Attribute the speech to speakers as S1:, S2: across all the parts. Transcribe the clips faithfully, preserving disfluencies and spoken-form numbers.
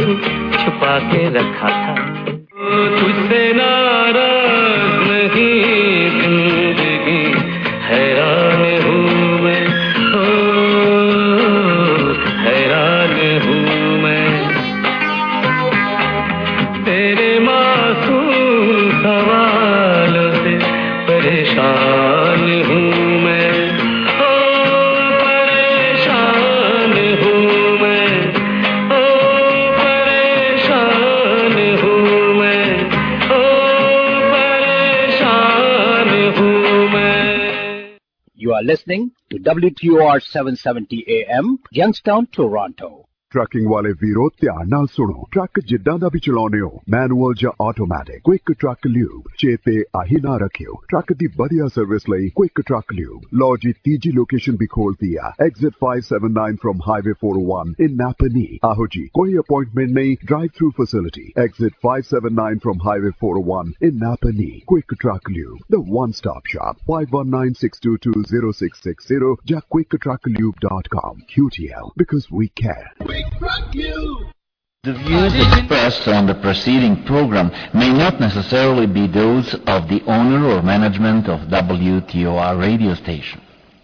S1: छुपा के रखा था। तुझसे नाराज नहीं जिंदगी, हैरान हूँ मैं, ओ हैरान हूँ मैं, तेरे मासूम सवालों से परेशान हूँ मैं, ओ परेशान हूँ मैं, ओ परेशान हूँ मैं, ओ परेशान हूँ मैं।
S2: You are listening to W T O R seven seventy A M, Youngstown, Toronto.
S3: Trucking ਵਾਲੇ ਵੀਰੋ ਧਿਆਨ ਨਾਲ ਸੁਣੋ। ਟਰੱਕ ਜਿੱਦਾਂ ਦਾ ਵੀ ਚਲਾਉਂਦੇ ਹੋ, ਮੈਨੂਅਲ ਜਾਂ ਆਟੋਮੈਟਿਕ, ਕੁਇਕ ਟਰੱਕ ਲਿਊਬ ਚੇਤੇ ਆਹੀ ਨਾ ਰੱਖਿਓ। ਟਰੱਕ ਦੀ ਵਧੀਆ ਸਰਵਿਸ ਲਈ ਕੁਇਕ ਟਰੱਕ ਲਿਊਬ। ਲਓ ਜੀ ਤੀਜੀ ਲੋਕੇਸ਼ਨ ਵੀ ਖੋਲਤੀ ਆ, exit five seventy-nine from highway four oh one in Napanee. ਆਹੋ ਜੀ, ਕੋਈ ਅਪਾਇੰਟਮੈਂਟ ਨਹੀਂ, drive through facility. Exit five seventy-nine from highway four oh one in Napanee. Quick truck lube, the one stop shop, five one nine six two two zero six six zero ਜਾਂ quick truck lube dot com. Q T L, because we care.
S4: The views expressed on the preceding program may not necessarily be those of the owner or management of W T O R radio station.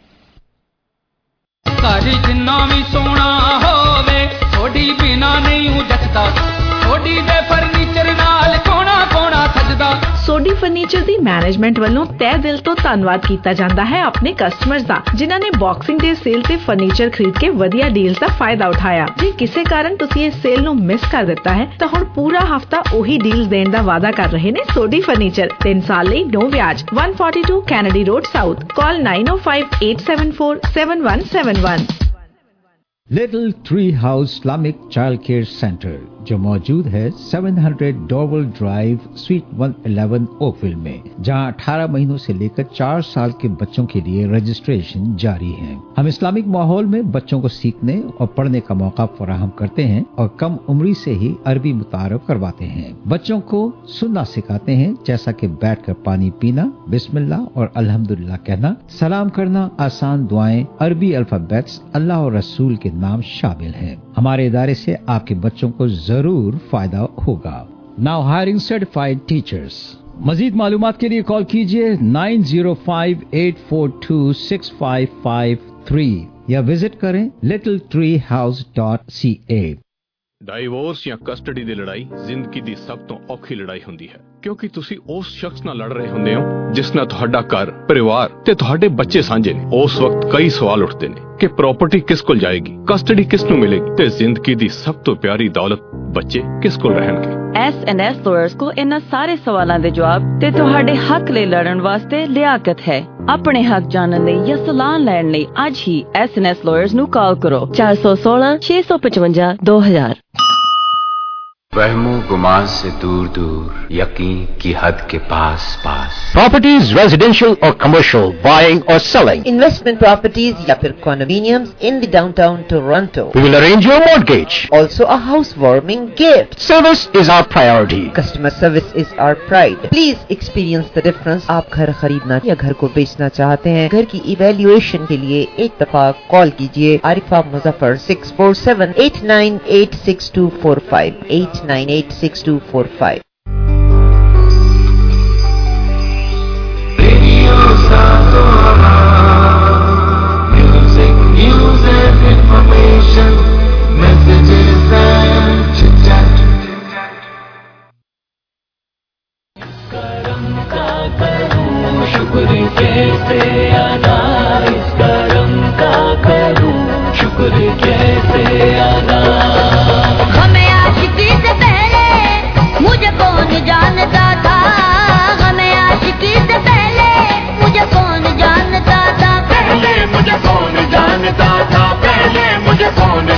S5: ਘਰ ਜਿੰਨਾ ਵੀ ਸੋਹਣਾ ਹੋਵੇ, ਥੋੜੀ ਬਿਨਾ ਨਹੀਂ ਜੱਜਦਾ, ਥੋੜੀ ਦੇ furniture ਨਾਲ ਕੋਣਾ ਕੋਣਾ ਸਜਦਾ।
S6: ਸੋਡੀ ਫਰਨੀਚਰ ਦੀ ਮੈਨੇਜਮੈਂਟ ਵੱਲੋਂ ਤਹਿ ਦਿਲ ਤੋਂ ਧੰਨਵਾਦ ਕੀਤਾ ਜਾਂਦਾ ਹੈ ਆਪਣੇ ਕਸਟਮਰਸ ਦਾ, ਜਿਨ੍ਹਾਂ ਨੇ ਬਾਕਸਿੰਗ ਡੇ ਸੇਲ ਤੇ ਫਰਨੀਚਰ ਖਰੀਦ ਕੇ ਵਧੀਆ ਡੀਲਸ ਦਾ ਫਾਇਦਾ ਉਠਾਇਆ। ਜੇ ਕਿਸੇ ਕਾਰਨ ਤੁਸੀਂ ਇਸ ਸੇਲ ਨੂੰ ਮਿਸ ਕਰ ਦਿੱਤਾ ਹੈ ਤਾਂ ਹੁਣ ਪੂਰਾ ਹਫਤਾ ਉਹੀ ਡੀਲਸ ਦੇਣ ਦਾ ਵਾਅਦਾ ਕਰ ਰਹੇ ਨੇ ਸੋਡੀ ਫਰਨੀਚਰ। ਤਿੰਨ ਸਾਲ ਲਈ ਨੋ ਵਿਆਜ। one forty-two Kennedy road south. Call nine oh five eight seven four seven one seven one।
S7: Little tree house Islamic child care centre जो मौजूद है seven hundred Dorval drive, suite one eleven Oakville में, जहां अठारह महीनों से लेकर चार साल के बच्चों के लिए रजिस्ट्रेशन जारी है। हम इस्लामिक माहौल में बच्चों को सीखने और पढ़ने का मौका फराहम करते हैं और कम उम्री से ही अरबी मुतारफ करवाते हैं। बच्चों को सुनना सिखाते हैं, जैसा कि बैठकर पानी पीना, बिस्मिल्लाह और अल्हम्दुलिल्लाह कहना, सलाम करना, आसान दुआएं, अरबी अल्फाबेट्स, अल्लाह और रसूल के नाम शामिल हैं। हमारे इदारे से आपके बच्चों को जरूर फायदा होगा। Now hiring certified teachers. मजीद मालूमात के लिए कॉल कीजिए nine oh five eight four two six five five three या विजिट करें little tree house dot C A।
S8: Divorce ਜਾਂ ਕਸਟਡੀ ਦੀ ਲੜਾਈ ਜ਼ਿੰਦਗੀ ਦੀ ਸਭ ਤੋਂ ਔਖੀ ਲੜਾਈ ਹੁੰਦੀ ਹੈ, ਕਿਉਂਕਿ ਤੁਸੀਂ ਉਸ ਸ਼ਖਸ ਨਾਲ ਲੜ ਰਹੇ ਹੁੰਦੇ ਹੋ ਜਿਸ ਨਾਲ ਤੁਹਾਡਾ ਘਰ, ਪਰਿਵਾਰ ਤੇ ਤੁਹਾਡੇ ਬੱਚੇ ਸਾਂਝੇ ਨੇ। ਉਸ ਵਕਤ ਕਈ ਸਵਾਲ ਉੱਠਦੇ ਨੇ ਕਿ ਪ੍ਰਾਪਰਟੀ ਕਿਸ ਕੋਲ ਜਾਏਗੀ, ਕਸਟਡੀ ਕਿਸ ਨੂੰ ਮਿਲੇਗੀ ਤੇ ਜ਼ਿੰਦਗੀ ਦੀ ਸਭ ਤੋਂ ਪਿਆਰੀ ਦੌਲਤ ਬੱਚੇ ਕਿਸ ਕੋਲ ਰਹਿਣਗੇ।
S9: ਐਸ ਐਂਡ ਐਸ ਲਾਇਰਸ ਕੋ ਇਹਨਾਂ ਸਾਰੇ ਸਵਾਲਾਂ ਦੇ ਜਵਾਬ ਤੇ ਤੁਹਾਡੇ ਹੱਕ ਲਈ ਲੜਨ ਵਾਸਤੇ ਲਿਆਕਤ ਹੈ। ਆਪਣੇ ਹੱਕ ਜਾਣਨ ਲਈ ਜਾਂ ਸਲਾਹ ਲੈਣ ਲਈ ਅੱਜ ਹੀ ਐਸ ਐਂਡ ਐਸ ਲਾਇਰਸ ਨੂੰ ਕਾਲ ਕਰੋ four one six six five five two thousand।
S10: वहमो गुमान से दूर दूर, यकीन की हद के पास पास।
S2: Properties, residential or commercial, buying or selling.
S11: Investment properties या फिर condominiums in the downtown Toronto.
S2: We will arrange your mortgage.
S11: Also a housewarming gift.
S2: Service is our priority.
S11: Customer service is our pride. Please experience the difference. आप घर खरीदना या घर को बेचना चाहते हैं, घर की evaluation के लिए एक दफा कॉल कीजिए Arifa Muzaffar six four seven eight nine eight six two four five eight nine eight six two four five।
S1: Radio Satora, music, news and information, messages and chit-chat। करम का करूं शुक्र कैसे अदा, इस करम का करूं शुक्र कैसे अदा।
S12: हमें आशिकी से पहले मुझे कौन जानता था, हमें आशिकी से पहले मुझे कौन जानता था,
S1: पहले मुझे कौन जानता था, पहले मुझे कौन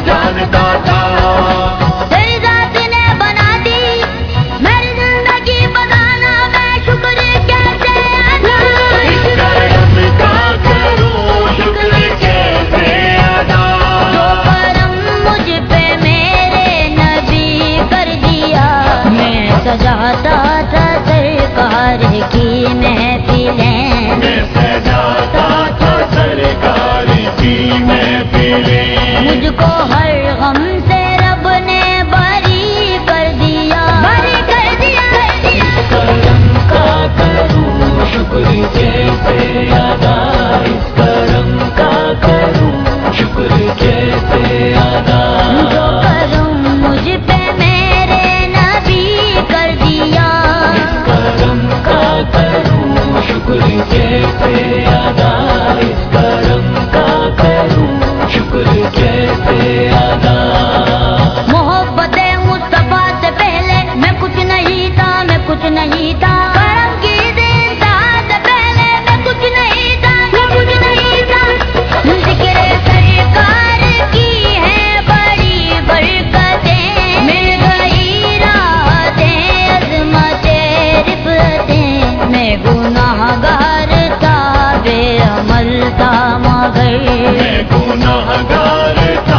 S12: नहीं था, करम की दिन था, से पहले मैं कुछ नहीं था, मैं कुछ नहीं था। जिक्र सरकार की है बड़ी बरकतें, मिल गई राहतें, अज़मतें, रिफ़तें। मैं गुनाहगार था, बेअमल था मगर,
S1: मैं गुनाहगार था,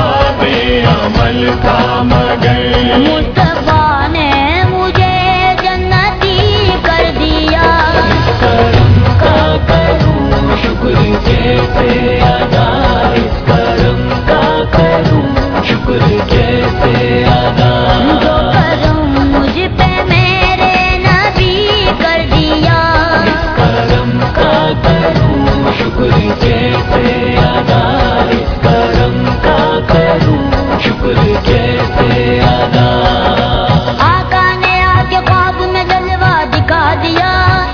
S1: बेअमल था मगर,
S12: मुस्तफा ने मुझे जन्नती कर दिया।
S1: इस करम का करूं शुक्र कैसे अदा, इस करम का करूं शुक्र कैसे अदा।
S12: जो करम मुझ पे मेरे नबी कर दिया,
S1: इस करम का करूं शुक्र कैसे अदा, इस करम का करूं शुक्र कैसे अदा।
S12: आका ने आके ख्वाब में जलवा दिखा दिया,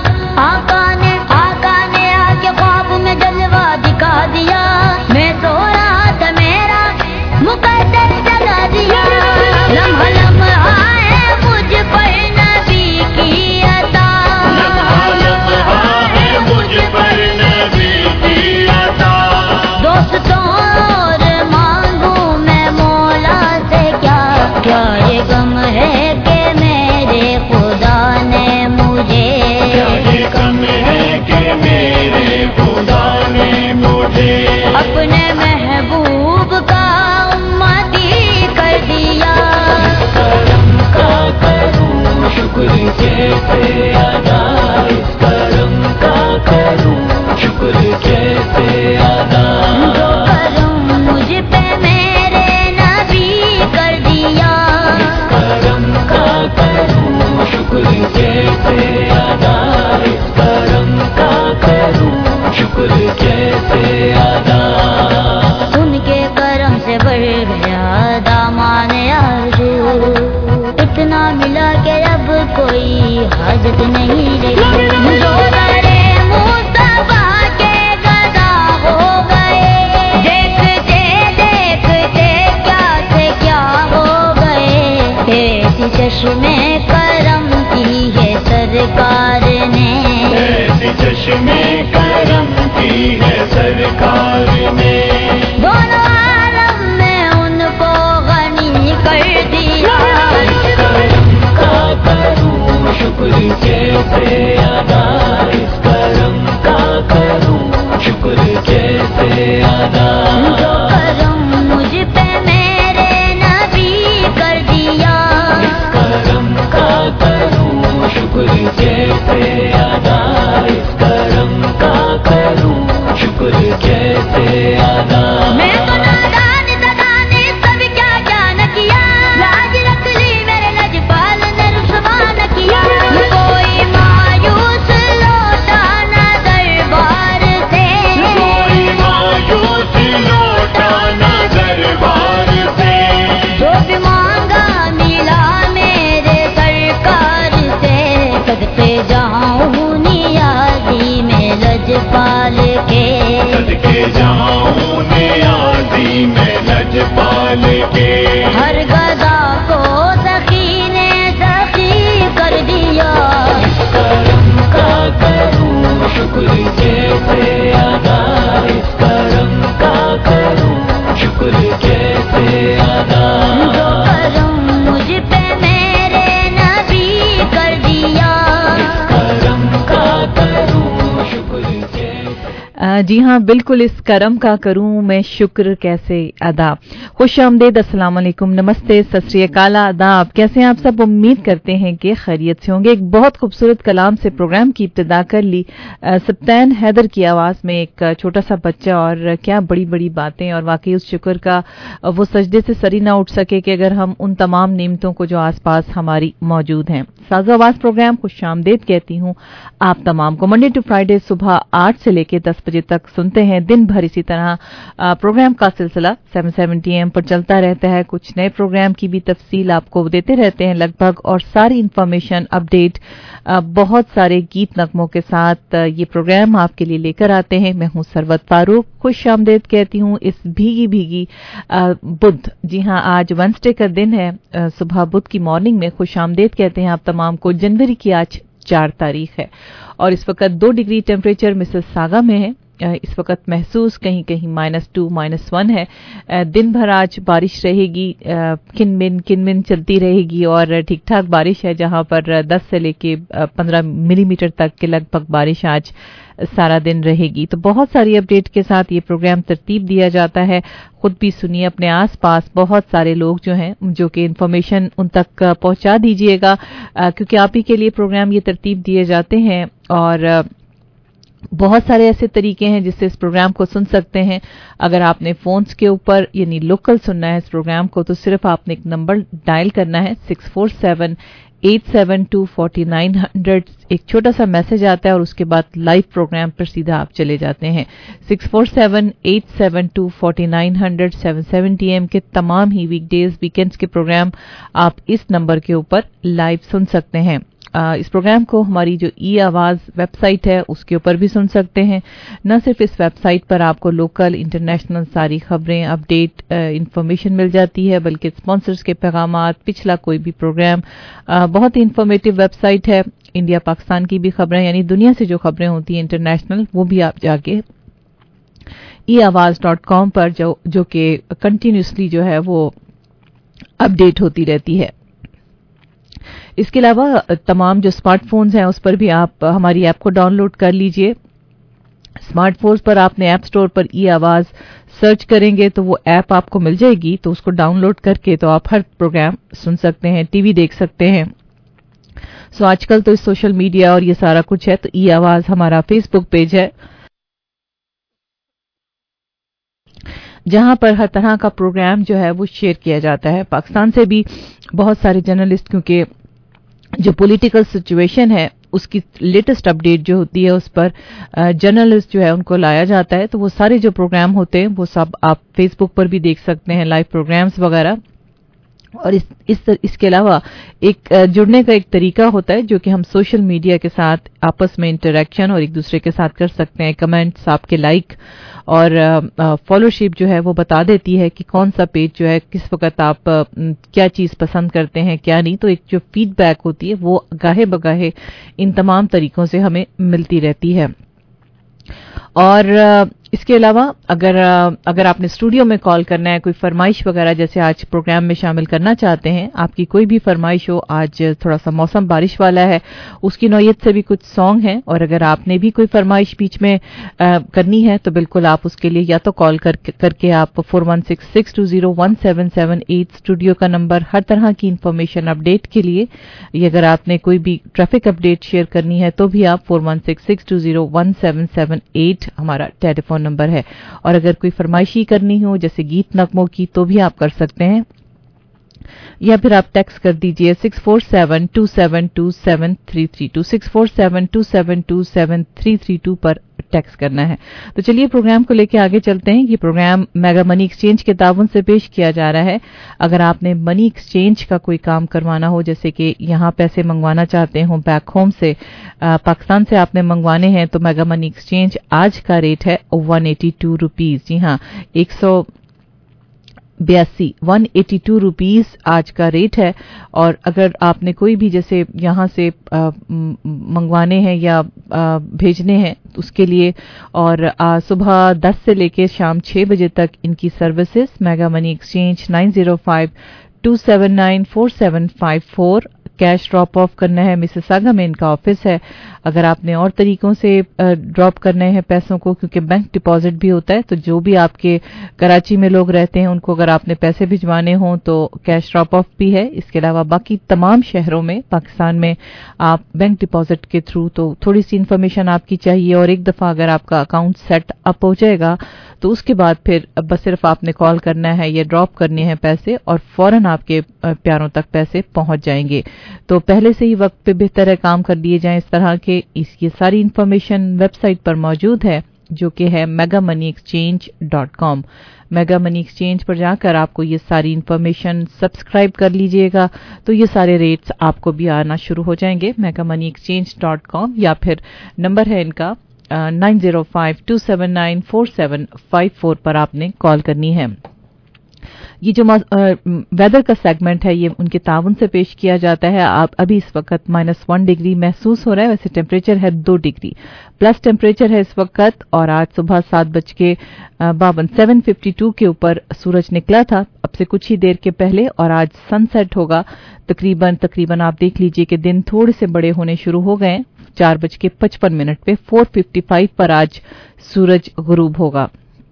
S12: आका ने आका ने आके ख्वाब में जलवा दिखा दिया। मैं सो रहा था मेरा मुकद्दर जगा दिया। लम्हा लम्हा है मुझ पर नबी की अता,
S1: लम्हा लम्हा है मुझ पर नबी की अता।
S12: दोस्तों और मांगू मैं मौला से क्या, क्या ये गम है कि मेरे खुदा ने मुझे,
S1: क्या ये कम है कि मेरे खुदा ने मुझे
S12: अपने महबूब का उम्मती कर दिया।
S1: इस करम का करूं शुक्र कैसे अदा, इस करम का करूं शुक्र कैसे अदा।
S12: जो करम मुझ पे मेरे नबी कर दिया,
S1: इस करम का करूं शुक्र कैसे अदा, इस करम का करूं शुक्र कैसे अदा।
S12: उनके करम से बढ़ गया दामान अर्श, इतना मिला कि अब कोई हाजत नहीं रही। जो दरे मुस्तफा के गदा हो गए, देखते देखते क्या से क्या हो गए। ऐसी चश्मे करम की है सरकार ने,
S1: ऐसी चश्मे करम की है सरकार ने,
S12: दोनों आलम में उनको गनी कर दिया।
S1: इस करम का करूं शुक्र कैसे अदा, इस करम का करूं शुक्र कैसे अदा।
S12: जो करम मुझ पे मेरे नबी कर दिया,
S1: इस करम का करूं शुक्र कैसे अदा, इस करम का करूं शुक्र कैसे अदा।
S12: मैं तो नादान सदान सब क्या क्या न किया, लाज रख ली मेरे लजपाल ने रुसवा न किया। कोई मायूस लौटा न दरबार से,
S1: कोई मायूस लौटा न दरबार से,
S12: जो भी मांगा मिला मेरे सरकार से। सदके जाऊं नियाज़ी में लजपाल के,
S1: सदके जाऊं नियाज़ी में लजपाल के।
S12: हर गदा को सखी ने सखी कर दिया।
S1: इस करम का करूं शुक्र कैसे अदा, इस करम का करूं शुक्र कैसे अदा।
S12: जो करम मुझ पे मेरे नबी कर दिया,
S1: इस करम का करूं शुक्र कैसे।
S6: जी हाँ, बिल्कुल, इस करम का करूं मैं शुक्र कैसे अदा। खुश आमदेद, अस्सलाम वालेकुम, नमस्ते, सत श्री अकाल, आदाब। कैसे हैं आप सब? उम्मीद करते हैं कि खैरियत से होंगे। एक बहुत खूबसूरत कलाम से प्रोग्राम की इब्तिदा कर ली। सप्तान हैदर की आवाज में एक छोटा सा बच्चा, और क्या बड़ी बड़ी बातें। और वाकई उस शुक्र का वो सजदे से सरी ना उठ सके कि अगर हम उन तमाम नेमतों को जो आसपास हमारी मौजूद हैं। साजो आवाज प्रोग्राम खुश आमदेद कहती हूँ आप तमाम को। मंडे टू फ्राइडे सुबह आठ से लेकर दस बजे तक सुनते हैं। दिन भर इसी तरह प्रोग्राम का सिलसिला सात सौ सत्तर एम पर चलता रहता है। कुछ नए प्रोग्राम की भी तफसील आपको देते रहते हैं लगभग, और सारी इंफॉर्मेशन अपडेट बहुत सारे गीत नगमों के साथ ये प्रोग्राम आपके लिए लेकर आते हैं। मैं हूं सरवत फारूक, खुश आमदेद कहती हूं इस भीगी भीगी बुध, जी हां आज वेडनेसडे का दिन है, सुबह बुध की मॉर्निंग में खुश आमदेद कहते हैं आप तमाम को। जनवरी की आज चार तारीख है और इस वक्त दो डिग्री टेम्परेचर मिसिसागा में है। इस वक्त महसूस कहीं कहीं माइनस टू माइनस वन है। दिन भर आज बारिश रहेगी, किनमिन किनमिन चलती रहेगी और ठीक ठाक बारिश है, जहां पर दस से लेके पंद्रह मिलीमीटर तक के लगभग बारिश आज सारा दिन रहेगी। तो बहुत सारी अपडेट के साथ ये प्रोग्राम तरतीब दिया जाता है। खुद भी सुनिए, अपने आसपास बहुत सारे लोग जो हैं जो कि इन्फॉर्मेशन उन तक पहुंचा दीजिएगा, क्योंकि आप ही के लिए प्रोग्राम ये तरतीब दिए जाते हैं और बहुत सारे ऐसे तरीके हैं जिससे इस प्रोग्राम को सुन सकते हैं। अगर आपने फोन्स के ऊपर यानी लोकल सुनना है इस प्रोग्राम को, तो सिर्फ आपने एक नंबर डायल करना है six four seven eight seven two forty nine hundred. एक छोटा सा मैसेज आता है और उसके बाद लाइव प्रोग्राम पर सीधा आप चले जाते हैं। Six four seven eight seven two forty nine hundred seven seventy AM के तमाम ही वीकडेज वीकेंड्स के प्रोग्राम आप इस नंबर के ऊपर लाइव सुन सकते हैं। आ, इस प्रोग्राम को हमारी जो ई आवाज वेबसाइट है उसके ऊपर भी सुन सकते हैं। न सिर्फ इस वेबसाइट पर आपको लोकल इंटरनेशनल सारी खबरें अपडेट इंफॉर्मेशन मिल जाती है, बल्कि स्पॉन्सर्स के पैगामात, पिछला कोई भी प्रोग्राम, आ, बहुत ही इंफॉर्मेटिव वेबसाइट है। इंडिया पाकिस्तान की भी खबरें यानी दुनिया से जो खबरें होती हैं इंटरनेशनल, वो भी आप जाके ई आवाज डॉट कॉम पर जो जो कि कंटिन्यूसली जो है वो अपडेट होती रहती है। इसके अलावा तमाम जो स्मार्टफोन्स हैं उस पर भी आप हमारी ऐप को डाउनलोड कर लीजिए। स्मार्टफोन्स पर आपने ऐप स्टोर पर ई आवाज सर्च करेंगे तो वो ऐप आपको मिल जाएगी, तो उसको डाउनलोड करके तो आप हर प्रोग्राम सुन सकते हैं, टीवी देख सकते हैं। सो आजकल तो इस सोशल मीडिया और ये सारा कुछ है, तो ई आवाज हमारा फेसबुक पेज है जहां पर हर तरह का प्रोग्राम जो है वो शेयर किया जाता है। पाकिस्तान से भी बहुत सारे जर्नलिस्ट, क्योंकि जो पॉलिटिकल सिचुएशन है उसकी लेटेस्ट अपडेट जो होती है उस पर जर्नलिस्ट जो है उनको लाया जाता है, तो वो सारे जो प्रोग्राम होते हैं वो सब आप फेसबुक पर भी देख सकते हैं, लाइव प्रोग्राम्स वगैरह। और इस, इस इसके अलावा एक जुड़ने का एक तरीका होता है जो कि हम सोशल मीडिया के साथ आपस में इंटरेक्शन और एक दूसरे के साथ कर सकते हैं। कमेंट्स, आपके लाइक और फॉलोशिप जो है वो बता देती है कि कौन सा पेज जो है किस वक्त आप आ, क्या चीज पसंद करते हैं क्या नहीं। तो एक जो फीडबैक होती है वो गाहे बगाहे इन तमाम तरीकों से हमें मिलती रहती है। और इसके अलावा अगर अगर आपने स्टूडियो में कॉल करना है, कोई फरमाइश वगैरह जैसे आज प्रोग्राम में शामिल करना चाहते हैं, आपकी कोई भी फरमाइश हो, आज थोड़ा सा मौसम बारिश वाला है, उसकी नौयत से भी कुछ सॉन्ग हैं, और अगर आपने भी कोई फरमाइश बीच में आ, करनी है तो बिल्कुल आप उसके लिए या तो कॉल कर, करके आप four one six six two zero one seven seven eight studio का नंबर, हर तरह की इंफॉर्मेशन अपडेट के लिए, ये अगर आपने कोई भी ट्रैफिक अपडेट शेयर करनी है तो भी आप four one six six two zero one seven seven eight हमारा टेलीफोन नंबर है। और अगर कोई फरमाइशी करनी हो जैसे गीत नगमों की तो भी आप कर सकते हैं, या फिर आप टेक्स्ट कर दीजिए six four seven two seven two seven three three two six four seven two seven two seven three three two पर टेक्स्ट करना है। तो चलिए प्रोग्राम को लेकर आगे चलते हैं। ये प्रोग्राम मेगा मनी एक्सचेंज के ताउन से पेश किया जा रहा है। अगर आपने मनी एक्सचेंज का कोई काम करवाना हो, जैसे कि यहाँ पैसे मंगवाना चाहते हो बैक होम से, आ, पाकिस्तान से आपने मंगवाने हैं, तो मेगा मनी एक्सचेंज आज का रेट है वन एटी टू रुपीज। जी हाँ, एक सौ बयासी वन एटी टू रुपीज आज का रेट है। और अगर आपने कोई भी जैसे यहाँ से मंगवाने हैं या आ, भेजने हैं उसके लिए, और आ, सुबह दस से लेकर शाम छह बजे तक इनकी services mega money exchange nine zero five two seven nine four seven five four. Cash drop off करना है, मिसिसागा में इनका ऑफिस है। अगर आपने और तरीकों से ड्रॉप करने हैं पैसों को, क्योंकि बैंक डिपॉजिट भी होता है, तो जो भी आपके कराची में लोग रहते हैं उनको अगर आपने पैसे भिजवाने हों तो कैश ड्रॉप ऑफ भी है। इसके अलावा बाकी तमाम शहरों में पाकिस्तान में आप बैंक डिपॉजिट के थ्रू, तो थोड़ी सी इन्फॉर्मेशन आपकी चाहिए, और एक दफा अगर आपका अकाउंट सेट अप हो जाएगा तो उसके बाद फिर बस सिर्फ आपने कॉल करना है या ड्रॉप करने हैं पैसे, और फौरन आपके प्यारों तक पैसे पहुंच जाएंगे। तो पहले से ही वक्त पे बेहतर है काम कर दिए जाएं इस तरह के। इसकी सारी इंफॉर्मेशन वेबसाइट पर मौजूद है जो कि है mega money exchange dot com. Mega money exchange पर जाकर आपको ये सारी इंफॉर्मेशन सब्सक्राइब कर लीजिएगा, तो ये सारे रेट्स आपको भी आना शुरू हो जाएंगे। Mega money exchange dot com, या फिर नंबर है इनका nine zero five two seven nine four seven five four पर आपने कॉल करनी है।
S13: ये जो वेदर का सेगमेंट है ये उनके ताउन से पेश किया जाता है। आप अभी इस वक्त माइनस वन डिग्री महसूस हो रहा है, वैसे टेम्परेचर है दो डिग्री प्लस टेम्परेचर है इस वक्त। और आज सुबह सात बज के बावन सेवन फिफ्टी टू के ऊपर सूरज निकला था अब से कुछ ही देर के पहले, और आज सनसेट होगा तकरीबन तकरीबन आप देख लीजिए कि दिन थोड़े से बड़े होने शुरू हो गए। चार बज के पचपन मिनट पे फोर फिफ्टी फाइव पर आज सूरज गुरूब होगा।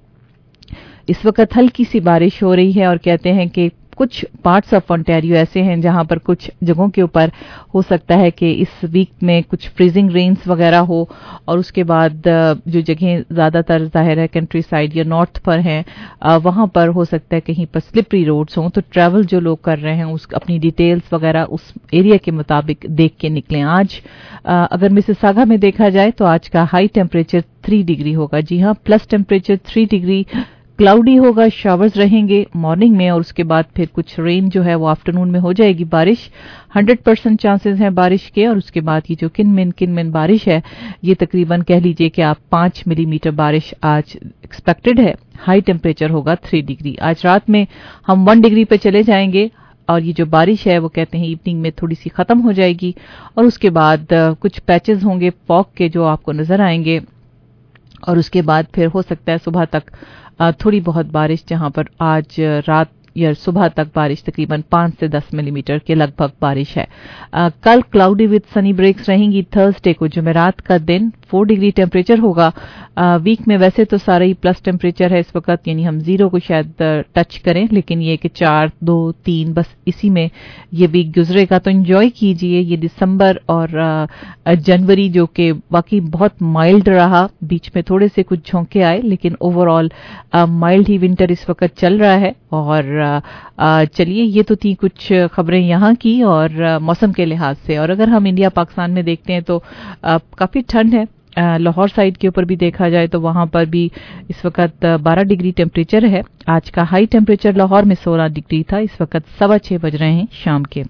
S13: इस वक्त हल्की सी बारिश हो रही है और कहते हैं कि कुछ पार्ट्स ऑफ ओंटारियो ऐसे हैं जहां पर कुछ जगहों के ऊपर हो सकता है कि इस वीक में कुछ फ्रीजिंग रेन्स वगैरह हो, और उसके बाद जो जगहें ज्यादातर जाहिर है कंट्री साइड या नॉर्थ पर हैं वहां पर हो सकता है कहीं पर स्लिपरी रोड्स हों। तो ट्रैवल जो लोग कर रहे हैं उस अपनी डिटेल्स वगैरह उस एरिया के मुताबिक देख के निकलें। आज अगर मिसिसागा में देखा जाए तो आज का हाई टेम्परेचर थ्री डिग्री होगा। जी हाँ, plus temperature three degree, cloudy होगा, शावर्स रहेंगे मॉर्निंग में और उसके बाद फिर कुछ रेन जो है वो आफ्टरनून में हो जाएगी। बारिश हंड्रेड परसेंट चांसेस हैं बारिश के, और उसके बाद ये जो किनमिन किनमिन बारिश है ये तकरीबन कह लीजिए कि आप पांच मिलीमीटर बारिश आज एक्सपेक्टेड है। हाई टेम्परेचर होगा थ्री डिग्री। आज रात में हम वन डिग्री पे चले जाएंगे और ये जो बारिश है वो कहते हैं इवनिंग में थोड़ी सी खत्म हो जाएगी, और उसके बाद कुछ पैचेस होंगे फॉग के जो आपको नजर आएंगे, और उसके बाद फिर हो सकता है सुबह तक थोड़ी बहुत बारिश, जहां पर आज रात या सुबह तक बारिश तकरीबन पांच से दस मिलीमीटर के लगभग बारिश है। आ, कल क्लाउडी विद सनी ब्रेक्स रहेंगी। थर्सडे को जुमेरात का दिन फोर डिग्री टेम्परेचर होगा। आ, वीक में वैसे तो सारा ही प्लस टेम्परेचर है इस वक्त, यानी हम जीरो को शायद टच करें, लेकिन ये कि चार दो तीन बस इसी में ये वीक गुजरेगा। तो एंजॉय कीजिए ये दिसंबर और आ, जनवरी जो कि वाकई बहुत माइल्ड रहा। बीच में थोड़े से कुछ झोंके आए, लेकिन ओवरऑल माइल्ड ही विंटर इस वक्त चल रहा है। और चलिए ये तो थी कुछ खबरें यहाँ की और मौसम के लिहाज से। और अगर हम इंडिया पाकिस्तान में देखते हैं तो काफी ठंड है। लाहौर साइड के ऊपर भी देखा जाए तो वहां पर भी इस वक्त बारह डिग्री टेम्परेचर है। आज का हाई टेम्परेचर लाहौर में सोलह डिग्री था। इस वक्त सवा छह बज रहे हैं शाम के।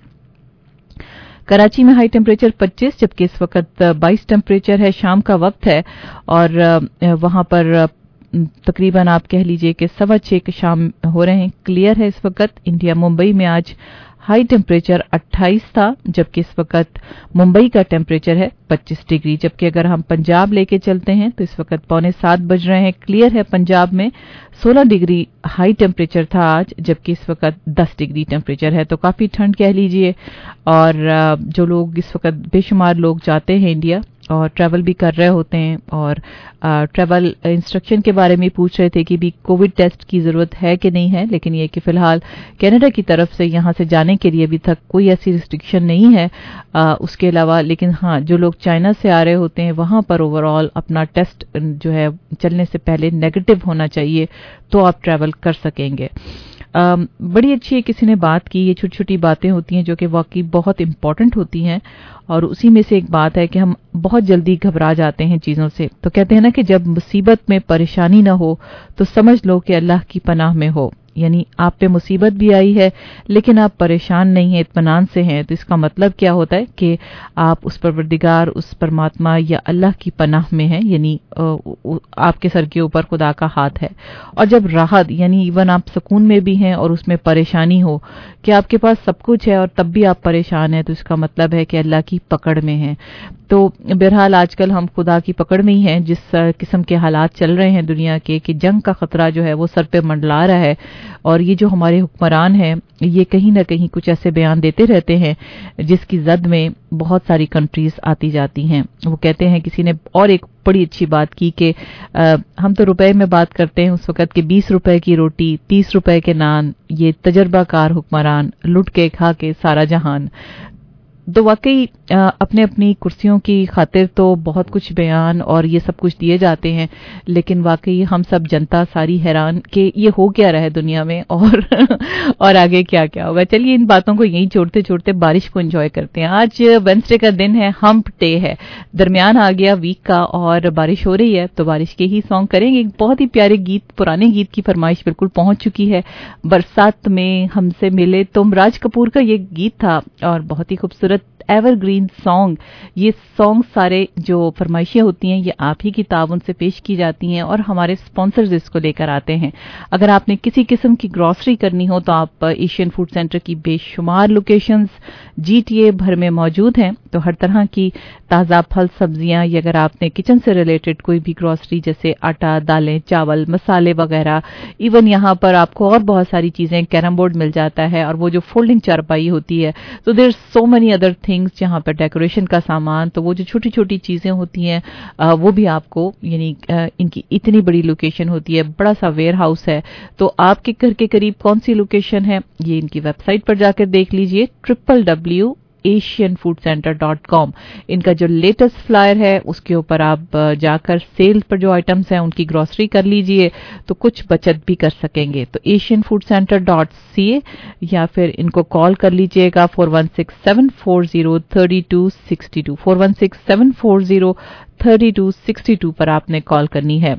S13: कराची में हाई टेम्परेचर पच्चीस, जबकि इस वक्त बाईस टेम्परेचर है, शाम का वक्त है। और वहां पर तकरीबन आप कह लीजिए कि सवा छह के शाम हो रहे हैं। क्लियर है इस वक्त। इंडिया मुंबई में आज हाई टेम्परेचर अट्ठाईस था, जबकि इस वक्त मुंबई का टेम्परेचर है पच्चीस डिग्री। जबकि अगर हम पंजाब लेके चलते हैं तो इस वक्त पौने सात बज रहे हैं। क्लियर है पंजाब में सोलह डिग्री हाई टेम्परेचर था आज, जबकि इस वक्त दस डिग्री टेम्परेचर है। तो काफी ठंड कह लीजिए। और जो लोग इस वक्त बेशुमार लोग जाते हैं इंडिया और ट्रैवल भी कर रहे होते हैं, और ट्रैवल इंस्ट्रक्शन के बारे में पूछ रहे थे कि भी कोविड टेस्ट की जरूरत है कि नहीं है। लेकिन ये कि फिलहाल कनाडा की तरफ से यहां से जाने के लिए अभी तक कोई ऐसी रिस्ट्रिक्शन नहीं है आ, उसके अलावा। लेकिन हाँ, जो लोग चाइना से आ रहे होते हैं वहां पर ओवरऑल अपना टेस्ट जो है चलने से पहले नेगेटिव होना चाहिए, तो आप ट्रैवल कर सकेंगे। आ, बड़ी अच्छी किसी ने बात की। ये छोटी छोटी बातें होती हैं जो कि वाकई बहुत इंपॉर्टेंट होती हैं, और उसी में से एक बात है कि हम बहुत जल्दी घबरा जाते हैं चीजों से। तो कहते हैं ना कि जब मुसीबत में परेशानी ना हो तो समझ लो कि अल्लाह की पनाह में हो। यानी आप पे मुसीबत भी आई है लेकिन आप परेशान नहीं हैं, इत्मीनान से हैं। तो इसका मतलब क्या होता है कि आप उस परवरदिगार, उस परमात्मा या अल्लाह की पनाह में हैं, यानी आपके सर के ऊपर खुदा का हाथ है। और जब राहत यानी इवन आप सुकून में भी हैं और उसमें परेशानी हो कि आपके पास सब कुछ है और तब भी आप परेशान हैं, तो इसका मतलब है कि अल्लाह की पकड़ में हैं। तो बहरहाल आजकल हम खुदा की पकड़ में ही हैं। जिस किस्म के हालात चल रहे हैं दुनिया के कि जंग का खतरा जो है वो सर पे मंडला रहा है, और ये जो हमारे हुक्मरान हैं ये कहीं ना कहीं कुछ ऐसे बयान देते रहते हैं जिसकी जद में बहुत सारी कंट्रीज आती जाती हैं। वो कहते हैं, किसी ने और एक बड़ी अच्छी बात की कि आ, हम तो रुपए में बात करते हैं उस वक्त कि बीस रुपए की रोटी, तीस रुपए के नान, ये तजर्बाकार हुक्मरान लुट के खा के सारा जहान। तो वाकई अपने अपनी कुर्सियों की खातिर तो बहुत कुछ बयान और ये सब कुछ दिए जाते हैं, लेकिन वाकई हम सब जनता सारी हैरान कि ये हो क्या रहा है दुनिया में और और आगे क्या क्या होगा। चलिए इन बातों को यहीं छोड़ते छोड़ते बारिश को एंजॉय करते हैं। आज वेडनेसडे का दिन है, हम्प डे है, दरमियान आ गया वीक का और बारिश हो रही है, तो बारिश के ही सॉन्ग करेंगे। एक बहुत ही प्यारे गीत, पुराने गीत की फरमाइश बिल्कुल पहुंच चुकी है। बरसात में हमसे मिले तुम, राज कपूर का ये गीत था और बहुत ही खूबसूरत मोस्ट एवरग्रीन सॉन्ग, ये सॉन्ग सारे जो फरमाइशें होती हैं ये आप ही की ताउन से पेश की जाती हैं और हमारे स्पॉन्सर्स इसको लेकर आते हैं। अगर आपने किसी किस्म की ग्रॉसरी करनी हो तो आप एशियन फूड सेंटर की बेशुमार लोकेशंस जीटीए भर में मौजूद हैं। तो हर तरह की ताज़ा फल सब्जियां, या अगर आपने किचन से रिलेटेड कोई भी ग्रॉसरी जैसे आटा, दालें, चावल, मसाले वगैरह, इवन यहाँ पर आपको और बहुत सारी चीज़ें, कैरम बोर्ड मिल जाता है और वो जो फोल्डिंग चारपाई होती है, तो there so many other things जहाँ पर डेकोरेशन का सामान, तो वो जो छोटी छोटी चीज़ें होती हैं वो भी आपको, यानी इनकी इतनी बड़ी लोकेशन होती है, बड़ा सा वेयर हाउस है। तो आपके घर के करीब कौन सी लोकेशन है ये इनकी वेबसाइट पर जाकर देख लीजिए, triple W Asian food centre dot com. इनका जो लेटेस्ट फ्लायर है उसके ऊपर आप जाकर सेल पर जो आइटम्स हैं उनकी ग्रॉसरी कर लीजिए तो कुछ बचत भी कर सकेंगे। तो Asian food centre dot C A या फिर इनको कॉल कर लीजिएगा four one six seven four zero thirty two sixty two, four one six seven four zero thirty two sixty two पर आपने कॉल करनी है।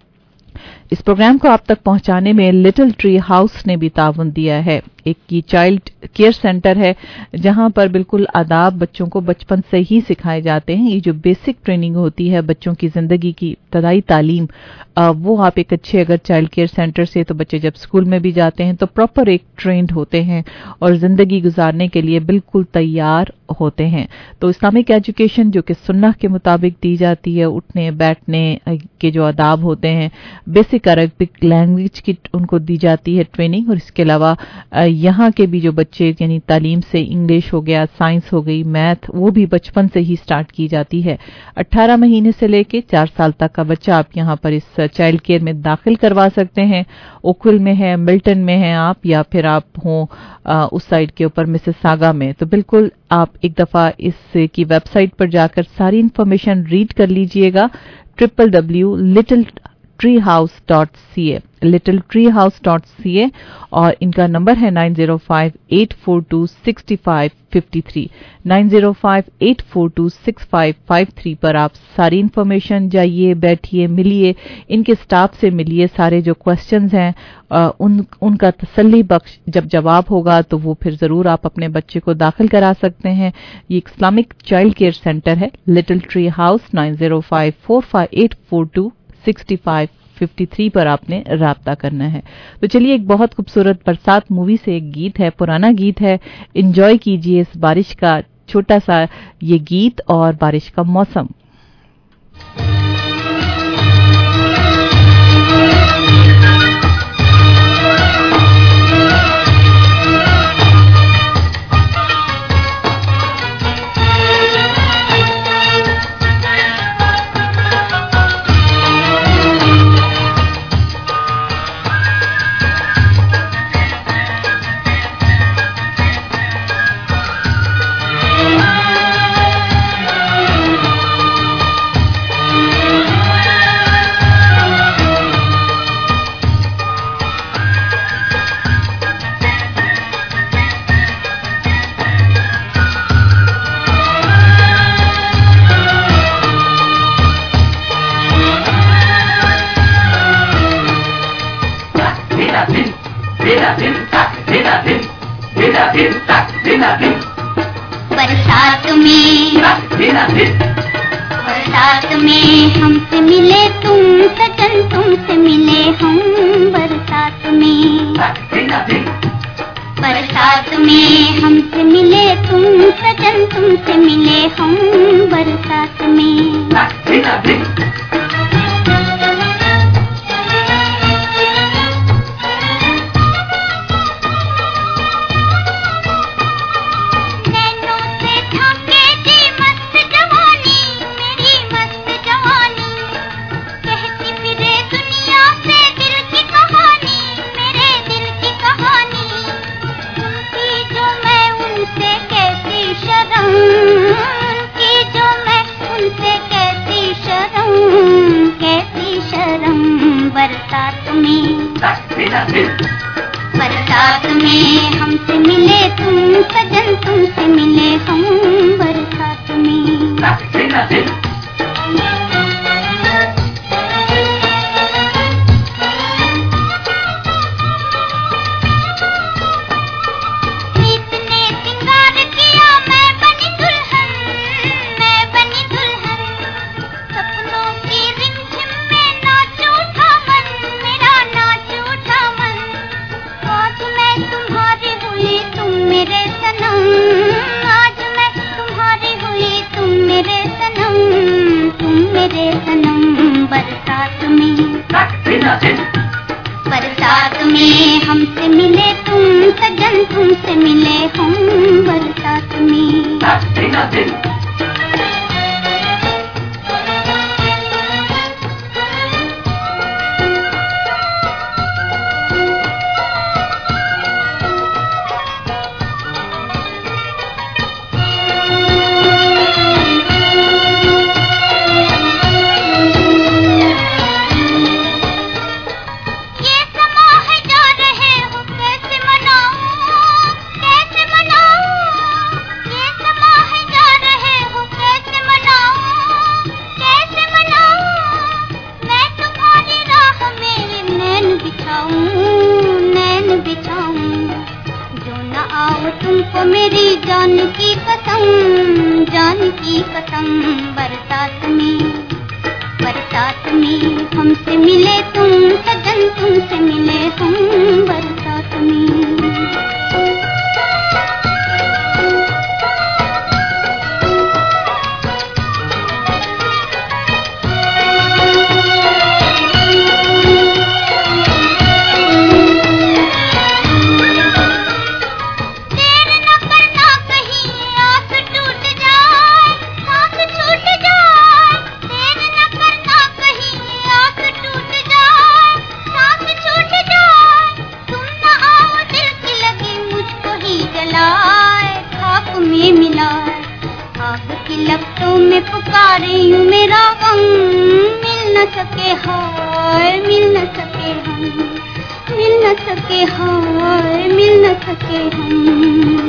S13: इस प्रोग्राम को आप तक पहुंचाने में लिटिल ट्री हाउस ने भी ताउन दिया है। एक ये चाइल्ड केयर सेंटर है जहां पर बिल्कुल आदाब बच्चों को बचपन से ही सिखाए जाते हैं। ये जो बेसिक ट्रेनिंग होती है बच्चों की जिंदगी की इब्तदाई तालीम, वो आप एक अच्छे अगर चाइल्ड केयर सेंटर से, तो बच्चे जब स्कूल में भी जाते हैं तो प्रॉपर एक ट्रेंड होते हैं और जिंदगी गुजारने के लिए बिल्कुल तैयार होते हैं। तो इस्लामिक एजुकेशन जो कि सुन्नह के मुताबिक दी जाती है, उठने बैठने के जो आदाब होते हैं, बेसिक अरबिक लैंग्वेज की उनको दी जाती है ट्रेनिंग, और इसके अलावा यहाँ के भी जो बच्चे यानी तालीम से इंग्लिश हो गया, साइंस हो गई, मैथ, वो भी बचपन से ही स्टार्ट की जाती है। अठारह महीने से लेके चार साल तक का बच्चा आप यहाँ पर इस चाइल्ड केयर में दाखिल करवा सकते हैं। ओकविल में है, मिल्टन में है आप, या फिर आप हों उस साइड के ऊपर मिसिसागा में, तो बिल्कुल आप एक दफा इस की वेबसाइट पर जाकर सारी इंफॉर्मेशन रीड कर लीजिएगा, triple W little tree house dot C A, little tree house dot C A, और इनका नंबर है nine zero five eight four two six five five three, nine zero five eight four two six five five three पर आप सारी information, जाइए, बैठिए, मिलिए, इनके स्टाफ से मिलिए, सारे जो क्वेश्चंस हैं आ, उन उनका तसल्ली बख्श जब जवाब होगा तो वो फिर जरूर आप अपने बच्चे को दाखिल करा सकते हैं। ये इस्लामिक चाइल्ड केयर सेंटर है, little tree house, nine zero five four five eight four two six five fifty three पर आपने राब्ता करना है। तो चलिए एक बहुत खूबसूरत बरसात मूवी से एक गीत है, पुराना गीत है, एंजॉय कीजिए इस बारिश का छोटा सा ये गीत और बारिश का मौसम।
S12: बरसात में बरसात में हमसे मिले तुम सजन, तुमसे मिले हम बरसात में, बरसात में हमसे मिले तुम सजन, तुमसे मिले हम बरसात में। बरसात में बरसात में हमसे मिले तुम सजन, तुमसे मिले हम बरसात में। प्रीत ने सिंगार किया, मैं बनी दुल्हन। बरसात में हमसे मिले तुम सजन, तुमसे मिले हम बरसात में। तुमको मेरी जान की कसम, जान की कसम बरसात में, बरसात में हमसे मिले तुम सजन, तुमसे मिले हम बरसात में। लपटों में पुकारे यूं मेरा गम, मिल न सके हाय, मिल न सके हम, मिल न सके हाय, मिल न सके हम।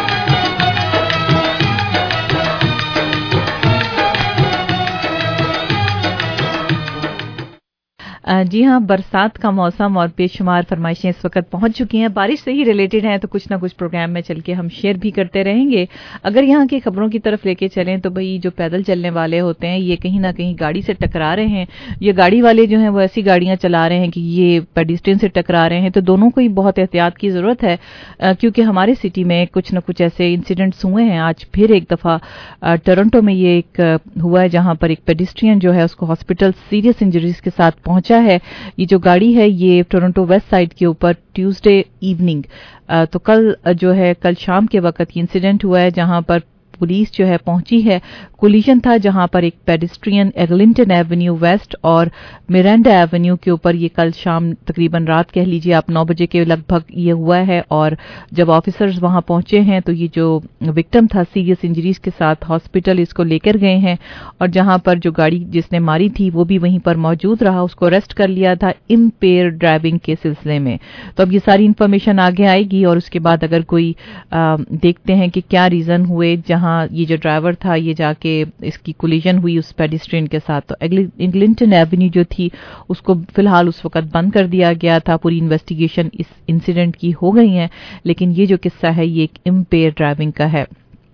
S13: जी हाँ, बरसात का मौसम और बेशुमार फरमाइशें इस वक्त पहुंच चुकी हैं। बारिश से ही रिलेटेड हैं तो कुछ ना कुछ प्रोग्राम में चल के हम शेयर भी करते रहेंगे। अगर यहाँ की खबरों की तरफ लेके चलें तो भाई जो पैदल चलने वाले होते हैं ये कहीं ना कहीं गाड़ी से टकरा रहे हैं। ये गाड़ी वाले जो हैं वो ऐसी गाड़ियां चला रहे हैं कि ये पेडिस्ट्रियन से टकरा रहे हैं। तो दोनों को ही बहुत एहतियात की जरूरत है, क्योंकि हमारे सिटी में कुछ न कुछ ऐसे इंसिडेंट्स हुए हैं। आज फिर एक दफा टोरंटो में ये एक हुआ है जहां पर एक पेडिस्ट्रियन जो है उसको हॉस्पिटल सीरियस इंजरीज के साथ पहुंचा है। ये जो गाड़ी है ये टोरंटो वेस्ट साइड के ऊपर ट्यूसडे इवनिंग, तो कल जो है कल शाम के वक्त ये इंसिडेंट हुआ है जहां पर पुलिस जो है पहुंची है। कोलिजन था जहां पर एक पेडिस्ट्रियन एगलिंटन एवेन्यू वेस्ट और मिरांडा एवेन्यू के ऊपर ये कल शाम तकरीबन रात कह लीजिए आप नौ बजे के लगभग ये हुआ है। और जब ऑफिसर्स वहां पहुंचे हैं तो ये जो विक्टिम था सीरियस इंजरीज के साथ हॉस्पिटल इसको लेकर गए हैं, और जहां पर जो गाड़ी जिसने मारी थी वो भी वहीं पर मौजूद रहा, उसको अरेस्ट कर लिया था इम्पेयर ड्राइविंग के सिलसिले में। तो अब ये सारी इन्फॉर्मेशन आगे आएगी और उसके बाद अगर कोई आ, देखते हैं कि क्या रीजन हुए जहां ये जो ड्राइवर था ये जाके इसकी कोलिजन हुई उस पेडिस्ट्रियन के साथ। तो एगलिंटन एवेन्यू जो थी उसको फिलहाल उस वक्त बंद कर दिया गया था। पूरी इन्वेस्टिगेशन इस इंसिडेंट की हो गई है, लेकिन ये जो किस्सा है ये एक इम्पेयर ड्राइविंग का है।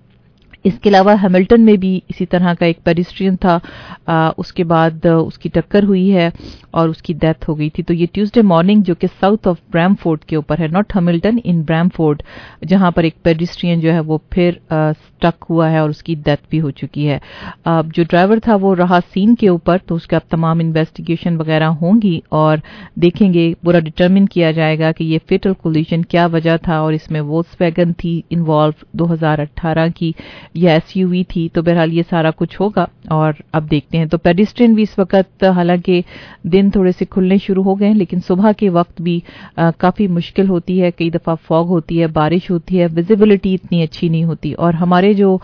S13: इसके अलावा हैमिल्टन में भी इसी तरह का एक पेडिस्ट्रियन था, आ, उसके बाद उसकी टक्कर हुई है और उसकी डेथ हो गई थी। तो ये ट्यूसडे मॉर्निंग जो कि साउथ ऑफ ब्रैमफोर्ड के ऊपर है, नॉट हैमिल्टन, इन ब्रैमफोर्ड, जहां पर एक पेडिस्ट्रियन जो है वो फिर स्टक हुआ है और उसकी डेथ भी हो चुकी है। आ, जो ड्राइवर था वो रहा सीन के ऊपर, तो उसका अब तमाम इन्वेस्टिगेशन वगैरह होंगी और देखेंगे, पूरा डिटर्मिन किया जाएगा कि ये फेटल कोलिजन क्या वजह था और इसमें वोल्क्सवैगन थी इन्वॉल्व दो हज़ार अठारह की या एसयूवी थी। तो बहरहाल ये सारा कुछ होगा और अब देखते हैं। तो पेडिस्ट्रियन भी इस वक्त हालांकि दिन थोड़े से खुलने शुरू हो गए हैं, लेकिन सुबह के वक्त भी आ, काफी मुश्किल होती है। कई दफा फॉग होती है, बारिश होती है, विजिबिलिटी इतनी अच्छी नहीं होती। और हमारे जो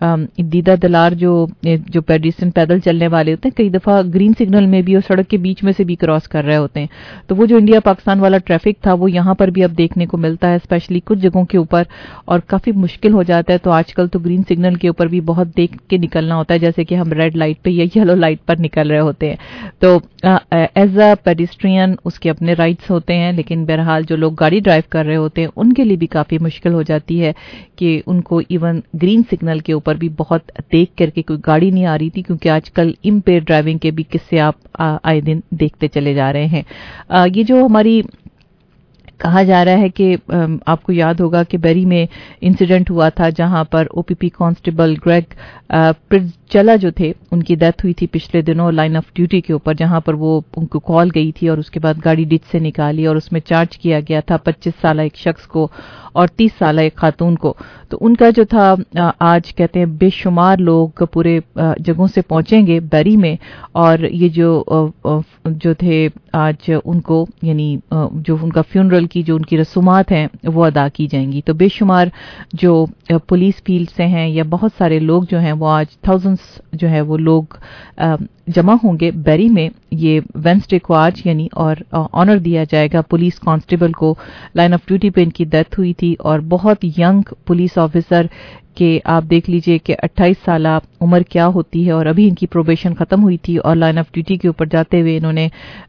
S13: दीदा दलार जो जो पेडिस्ट्रियन पैदल चलने वाले होते हैं कई दफा ग्रीन सिग्नल में भी और सड़क के बीच में से भी क्रॉस कर रहे होते हैं। तो वो जो इंडिया पाकिस्तान वाला ट्रैफिक था वो यहाँ पर भी अब देखने को मिलता है, स्पेशली कुछ जगहों के ऊपर, और काफी मुश्किल हो जाता है। तो आजकल तो ग्रीन सिग्नल के ऊपर भी बहुत देख के निकलना होता है, जैसे कि हम रेड लाइट पे या येलो लाइट पर निकल रहे होते हैं। तो एज अ पेडिस्ट्रियन उसके अपने राइट्स होते हैं, लेकिन बहरहाल जो लोग गाड़ी ड्राइव कर रहे होते हैं उनके लिए भी काफी मुश्किल हो जाती है कि उनको इवन ग्रीन सिग्नल के ऊपर भी बहुत देख करके कोई गाड़ी नहीं आ रही थी, क्योंकि आजकल इम्पेयर ड्राइविंग के भी किस्से आप आए दिन देखते चले जा रहे हैं। आ, ये जो हमारी कहा जा रहा है कि आपको याद होगा कि बेरी में इंसिडेंट हुआ था जहां पर ओपीपी कांस्टेबल ग्रेग प्रिजला जो थे उनकी डेथ हुई थी पिछले दिनों लाइन ऑफ ड्यूटी के ऊपर, जहां पर वो उनको कॉल गई थी और उसके बाद गाड़ी डिच से निकाली और उसमें चार्ज किया गया था पच्चीस साल एक शख्स को और तीस साल एक खातून को। तो उनका जो था आज कहते हैं बेशुमार लोग पूरे जगहों से पहुंचेंगे बेरी में और ये जो जो थे आज उनको यानी जो उनका फ्यूनरल की जो उनकी रसूमात हैं वो अदा की जाएंगी। तो बेशुमार जो पुलिस फील्ड से हैं या बहुत सारे लोग जो हैं वो आज थाउजेंड्स जो है वो लोग जमा होंगे बेरी में ये वेंसडे को आज यानी और ऑनर दिया जाएगा पुलिस कांस्टेबल को। लाइन ऑफ ड्यूटी पे इनकी डेथ हुई थी और बहुत यंग पुलिस ऑफिसर के आप देख लीजिए कि अट्ठाईस साल उम्र क्या होती है और अभी इनकी प्रोबेशन खत्म हुई थी और लाइन ऑफ ड्यूटी के ऊपर जाते हुए इन्होंने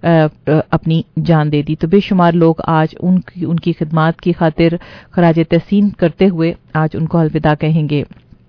S13: अपनी जान दे दी। तो बेशुमार लोग आज उनकी उनकी खिदमात की खातिर खराज तहसीन करते हुए आज उनको अलविदा कहेंगे।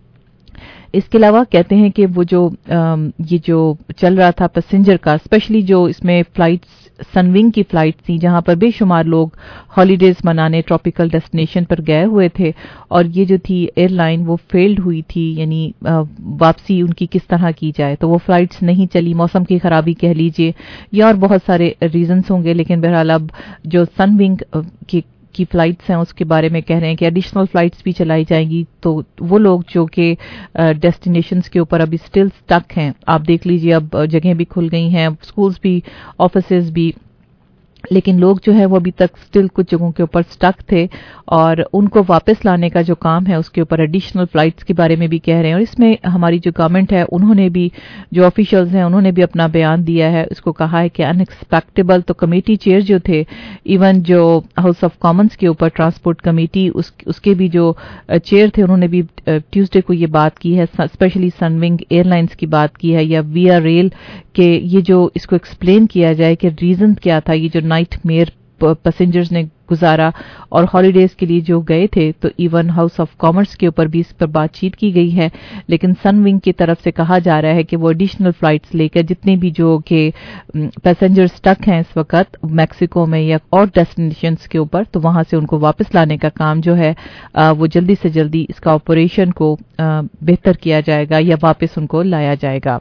S13: इसके अलावा कहते हैं कि वो जो ये जो चल रहा था पैसेंजर का, स्पेशली जो इसमें फ्लाइट्स सनविंग की फ्लाइट थी जहां पर बेशुमार लोग हॉलीडेज मनाने ट्रॉपिकल डेस्टिनेशन पर गए हुए थे और ये जो थी एयरलाइन वो फेल्ड हुई थी, यानी वापसी उनकी किस तरह की जाए। तो वो फ्लाइट्स नहीं चली, मौसम की खराबी कह लीजिए या और बहुत सारे रीजंस होंगे, लेकिन बहरहाल अब जो सनविंग की की फ्लाइट्स हैं उसके बारे में कह रहे हैं कि एडिशनल फ्लाइट्स भी चलाई जाएंगी। तो वो लोग जो कि डेस्टिनेशंस के ऊपर अभी स्टिल स्टक हैं, आप देख लीजिए अब जगहें भी खुल गई हैं, स्कूल्स भी, ऑफिसेज भी, लेकिन लोग जो है वो अभी तक स्टिल कुछ जगहों के ऊपर स्टक थे और उनको वापस लाने का जो काम है उसके ऊपर एडिशनल फ्लाइट्स के बारे में भी कह रहे हैं। और इसमें हमारी जो गवर्नमेंट है उन्होंने भी, जो ऑफिशियल्स हैं उन्होंने भी अपना बयान दिया है, उसको कहा है कि अनएक्सपेक्टेबल। तो कमेटी चेयर जो थे, इवन जो हाउस ऑफ कॉमन्स के ऊपर ट्रांसपोर्ट कमेटी उस, उसके भी जो चेयर थे उन्होंने भी ट्यूसडे को ये बात की है, स्पेशली सनविंग एयरलाइंस की बात की है या विया रेल के ये जो इसको एक्सप्लेन किया जाए कि रीजन क्या था, ये जो नाइट मेयर पैसेंजर्स ने गुजारा और हॉलीडेज के लिए जो गए थे। तो इवन हाउस ऑफ कॉमर्स के ऊपर भी इस पर बातचीत की गई है, लेकिन सनविंग की तरफ से कहा जा रहा है कि वो एडिशनल फ्लाइट्स लेकर जितने भी जो के पैसेंजर स्टक हैं इस वक्त मैक्सिको में या और डेस्टिनेशंस के ऊपर, तो वहां से उनको वापस लाने का काम जो है वो जल्दी से जल्दी इसका ऑपरेशन को बेहतर किया जाएगा या वापस उनको लाया जाएगा।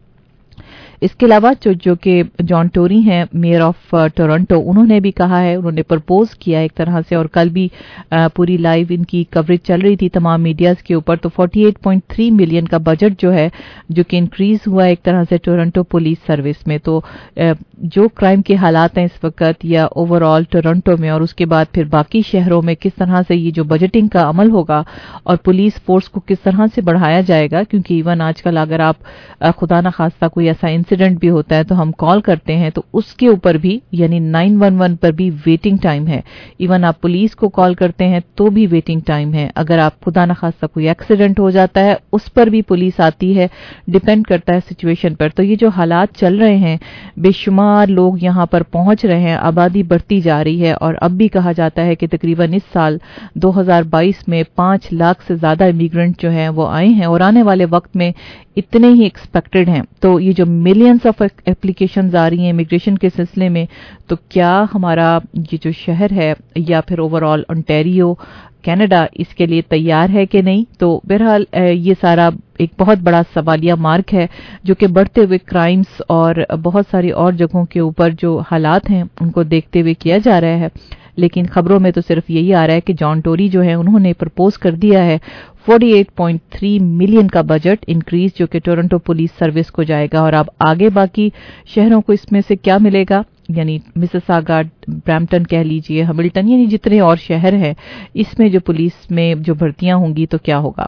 S13: इसके अलावा जो जो कि जॉन टोरी हैं मेयर ऑफ टोरंटो, उन्होंने भी कहा है, उन्होंने प्रपोज किया एक तरह से और कल भी आ, पूरी लाइव इनकी कवरेज चल रही थी तमाम मीडियाज के ऊपर। तो अड़तालीस पॉइंट तीन मिलियन का बजट जो है जो कि इंक्रीज हुआ एक तरह से टोरंटो पुलिस सर्विस में। तो आ, जो क्राइम के हालात हैं इस वक्त या ओवरऑल टोरंटो में और उसके बाद फिर बाकी शहरों में किस तरह से ये जो बजटिंग का अमल होगा और पुलिस फोर्स को किस तरह से बढ़ाया जाएगा, क्योंकि इवन आजकल अगर आप खुदा न खास्ता कोई ऐसा इंसिडेंट भी होता है तो हम कॉल करते हैं तो उसके ऊपर भी यानी नाइन वन वन पर भी वेटिंग टाइम है। इवन आप पुलिस को कॉल करते हैं तो भी वेटिंग टाइम है। अगर आप खुदा न खास्ता कोई एक्सीडेंट हो जाता है उस पर भी पुलिस आती है, डिपेंड करता है सिचुएशन पर। तो ये जो हालात चल रहे हैं, बेशुमार लोग यहाँ पर पहुंच रहे हैं, आबादी बढ़ती जा रही है और अब भी कहा जाता है कि तकरीबन इस साल दो हज़ार बाईस में पांच लाख से ज्यादा इमिग्रेंट जो हैं वो आए हैं और आने वाले वक्त में इतने ही एक्सपेक्टेड हैं। तो ये जो मिलियंस ऑफ एप्लीकेशंस आ रही हैं इमिग्रेशन के सिलसिले में, तो क्या हमारा ये जो शहर है या फिर ओवरऑल ओंटारियो कनाडा इसके लिए तैयार है कि नहीं? तो बहरहाल ये सारा एक बहुत बड़ा सवालिया मार्क है जो कि बढ़ते हुए क्राइम्स और बहुत सारी और जगहों के ऊपर जो हालात हैं उनको देखते हुए किया जा रहा है। लेकिन खबरों में तो सिर्फ यही आ रहा है कि जॉन टोरी जो है उन्होंने प्रपोज कर दिया है अड़तालीस पॉइंट तीन मिलियन का बजट इंक्रीज जो कि टोरंटो पुलिस सर्विस को जाएगा। और अब आगे बाकी शहरों को इसमें से क्या मिलेगा, यानी मिसिसागा, ब्रैम्पटन कह लीजिए, हैमिल्टन, यानी जितने और शहर हैं इसमें जो पुलिस में जो भर्तियां होंगी तो क्या होगा।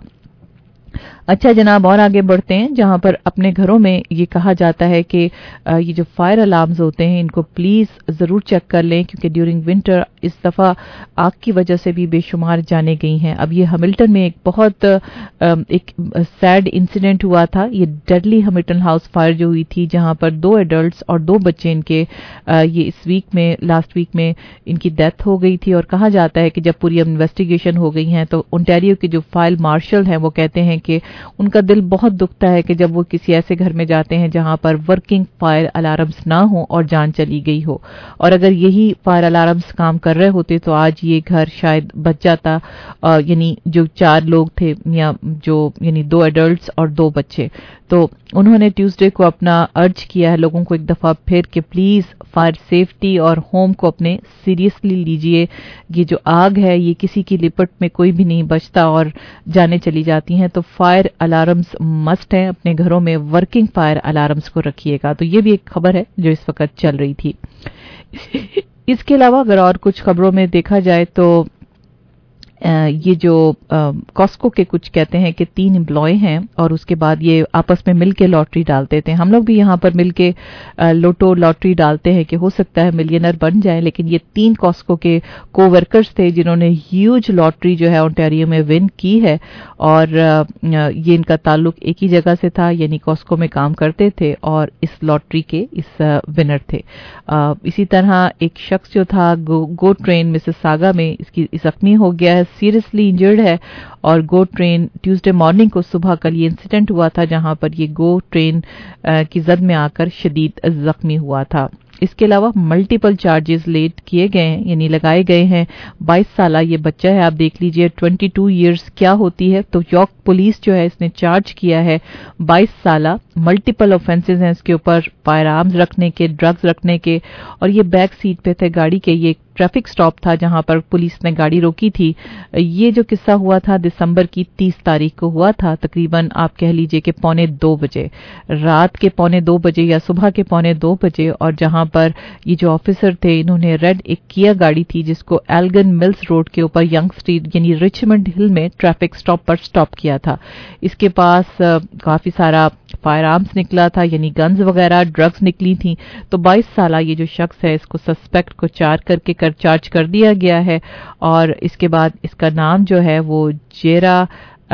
S13: अच्छा जनाब, और आगे बढ़ते हैं जहां पर अपने घरों में ये कहा जाता है कि ये जो फायर अलार्म्स होते हैं इनको प्लीज जरूर चेक कर लें, क्योंकि ड्यूरिंग विंटर इस दफा आग की वजह से भी बेशुमार जाने गई हैं। अब ये हैमिल्टन में एक बहुत एक सैड इंसिडेंट हुआ था, ये डेडली हैमिल्टन हाउस फायर जो हुई थी जहां पर दो एडल्ट्स और दो बच्चे इनके ये इस वीक में लास्ट वीक में इनकी डेथ हो गई थी। और कहा जाता है कि जब पूरी इन्वेस्टिगेशन हो गई है तो ओंटारियो के जो फायर मार्शल हैं वो कहते हैं कि उनका दिल बहुत दुखता है कि जब वो किसी ऐसे घर में जाते हैं जहां पर वर्किंग फायर अलार्म्स ना हो और जान चली गई हो, और अगर यही फायर अलार्म्स काम कर रहे होते तो आज ये घर शायद बच जाता। यानी जो चार लोग थे, या जो यानी दो एडल्ट्स और दो बच्चे। तो उन्होंने ट्यूसडे को अपना अर्ज किया है लोगों को एक दफा फिर कि प्लीज फायर सेफ्टी और होम को अपने सीरियसली लीजिए। ये जो आग है ये किसी की लिपट में कोई भी नहीं बचता और जाने चली जाती हैं, तो फायर अलार्म्स मस्ट हैं। अपने घरों में वर्किंग फायर अलार्म्स को रखिएगा। तो ये भी एक खबर है जो इस वक्त चल रही थी। इसके अलावा अगर और कुछ खबरों में देखा जाए तो ये जो कॉस्को के कुछ कहते हैं कि तीन एम्प्लॉय हैं और उसके बाद ये आपस में मिलके लॉटरी डालते थे। हम लोग भी यहाँ पर मिलके लोटो लॉटरी डालते हैं कि हो सकता है मिलियनर बन जाए, लेकिन ये तीन कॉस्को के कोवर्कर्स थे जिन्होंने ह्यूज लॉटरी जो है ओंटारियो में विन की है, और ये इनका ताल्लुक एक ही जगह से था, यानी कॉस्को में काम करते थे और इस लॉटरी के इस विनर थे। इसी तरह एक शख्स जो था गो, गो ट्रेन मिसिसागा में इसकी जख्मी हो गया है, सीरियसली इंजर्ड है। और गो ट्रेन ट्यूसडे मॉर्निंग को सुबह कल ये इंसिडेंट हुआ था जहां पर ये गो ट्रेन की जद में आकर शदीद जख्मी हुआ था। इसके अलावा मल्टीपल चार्जेस लेट किए गए हैं, यानी लगाए गए हैं। बाईस साल ये बच्चा है, आप देख लीजिए बाईस इयर्स क्या होती है। तो यॉर्क पुलिस जो है इसने चार्ज किया है बाईस साल। मल्टीपल ऑफेंसेस हैं इसके ऊपर, फायर आर्म्स रखने के, ड्रग्स रखने के, और ये बैक सीट पे थे गाड़ी के। ये ट्रैफिक स्टॉप था जहां पर पुलिस ने गाड़ी रोकी थी। ये जो किस्सा हुआ था दिसंबर की तीस तारीख को हुआ था, तकरीबन आप कह लीजिए कि पौने दो बजे, रात के पौने दो बजे या सुबह के पौने दो बजे। और जहां पर ये जो ऑफिसर थे इन्होंने रेड एक किया गाड़ी थी जिसको एल्गन मिल्स रोड के ऊपर यंग स्ट्रीट यानी रिचमंड हिल में ट्रैफिक स्टॉप पर स्टॉप किया था। इसके पास काफी सारा फायर आर्म्स निकला था, यानी गन्स वगैरह, ड्रग्स निकली थी। तो बाईस साल ये जो शख्स है इसको सस्पेक्ट को चार्ज करके कर चार्ज कर दिया गया है। और इसके बाद इसका नाम जो है वो जेरा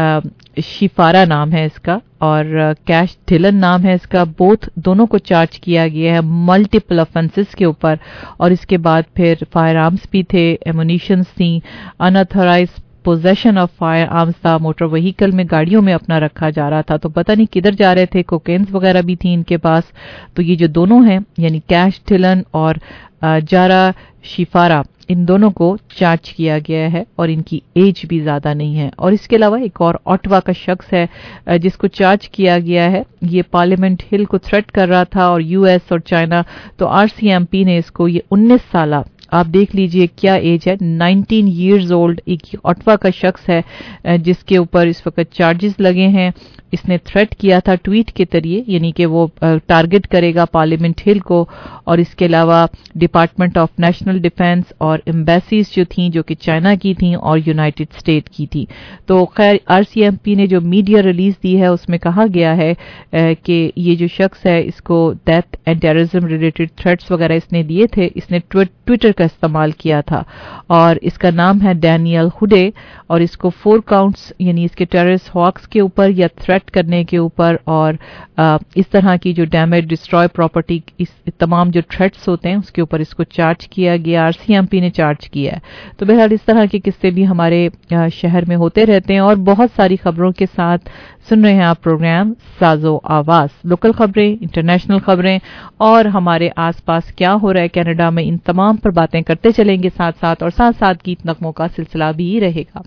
S13: शिफारा नाम है इसका, और कैश ढिलन नाम है इसका। बोथ दोनों को चार्ज किया गया है मल्टीपल ऑफेंसेस के ऊपर। और इसके बाद फिर फायर आर्म्स भी थे, एमुनिशंस थी, unauthorised possession of firearms था, मोटर व्हीकल में गाड़ियों में अपना रखा जा रहा था। तो पता नहीं किधर जा रहे थे, कोकेन्स वगैरह भी थी इनके पास। तो ये जो दोनों हैं यानी कैश ढिलन और जारा शिफारा, इन दोनों को चार्ज किया गया है और इनकी एज भी ज्यादा नहीं है। और इसके अलावा एक और ऑटवा का शख्स है जिसको चार्ज किया गया है। ये पार्लियामेंट हिल को थ्रेट कर रहा था और यूएस और चाइना। तो आरसीएमपी ने इसको, ये उन्नीस साल, आप देख लीजिए क्या एज है, नाइनटीन इयर्स ओल्ड एक ऑटवा का शख्स है जिसके ऊपर इस वक्त चार्जेस लगे हैं। इसने थ्रेट किया था ट्वीट के जरिए, यानी कि वो टारगेट करेगा पार्लियामेंट हिल को। और इसके अलावा डिपार्टमेंट ऑफ नेशनल डिफेंस और एम्बेसीज जो थी, जो कि चाइना की थी और यूनाइटेड स्टेट की थी। तो खैर आरसीएमपी ने जो मीडिया रिलीज दी है उसमें कहा गया है कि ये जो शख्स है इसको death and terrorism related threats वगैरह इसने दिए थे। इसने ट्विटर का इस्तेमाल किया था और इसका नाम है डैनियल हुडे। और इसको फोर काउंट्स यानी इसके टेररिस्ट हॉक्स के ऊपर या थ्रेट करने के ऊपर और आ, इस तरह की जो डैमेज डिस्ट्रॉय प्रॉपर्टी, इस तमाम जो थ्रेट्स होते हैं उसके ऊपर इसको चार्ज किया गया, आरसीएमपी ने चार्ज किया है। तो बहरहाल इस तरह के किस्से भी हमारे आ, शहर में होते रहते हैं। और बहुत सारी खबरों के साथ सुन रहे हैं आप प्रोग्राम साजो आवाज, लोकल खबरें, इंटरनेशनल खबरें और हमारे आसपास क्या हो रहा है कनाडा में, इन तमाम पर बातें करते चलेंगे साथ साथ, और साथ साथ गीत नगमों का सिलसिला भी रहेगा।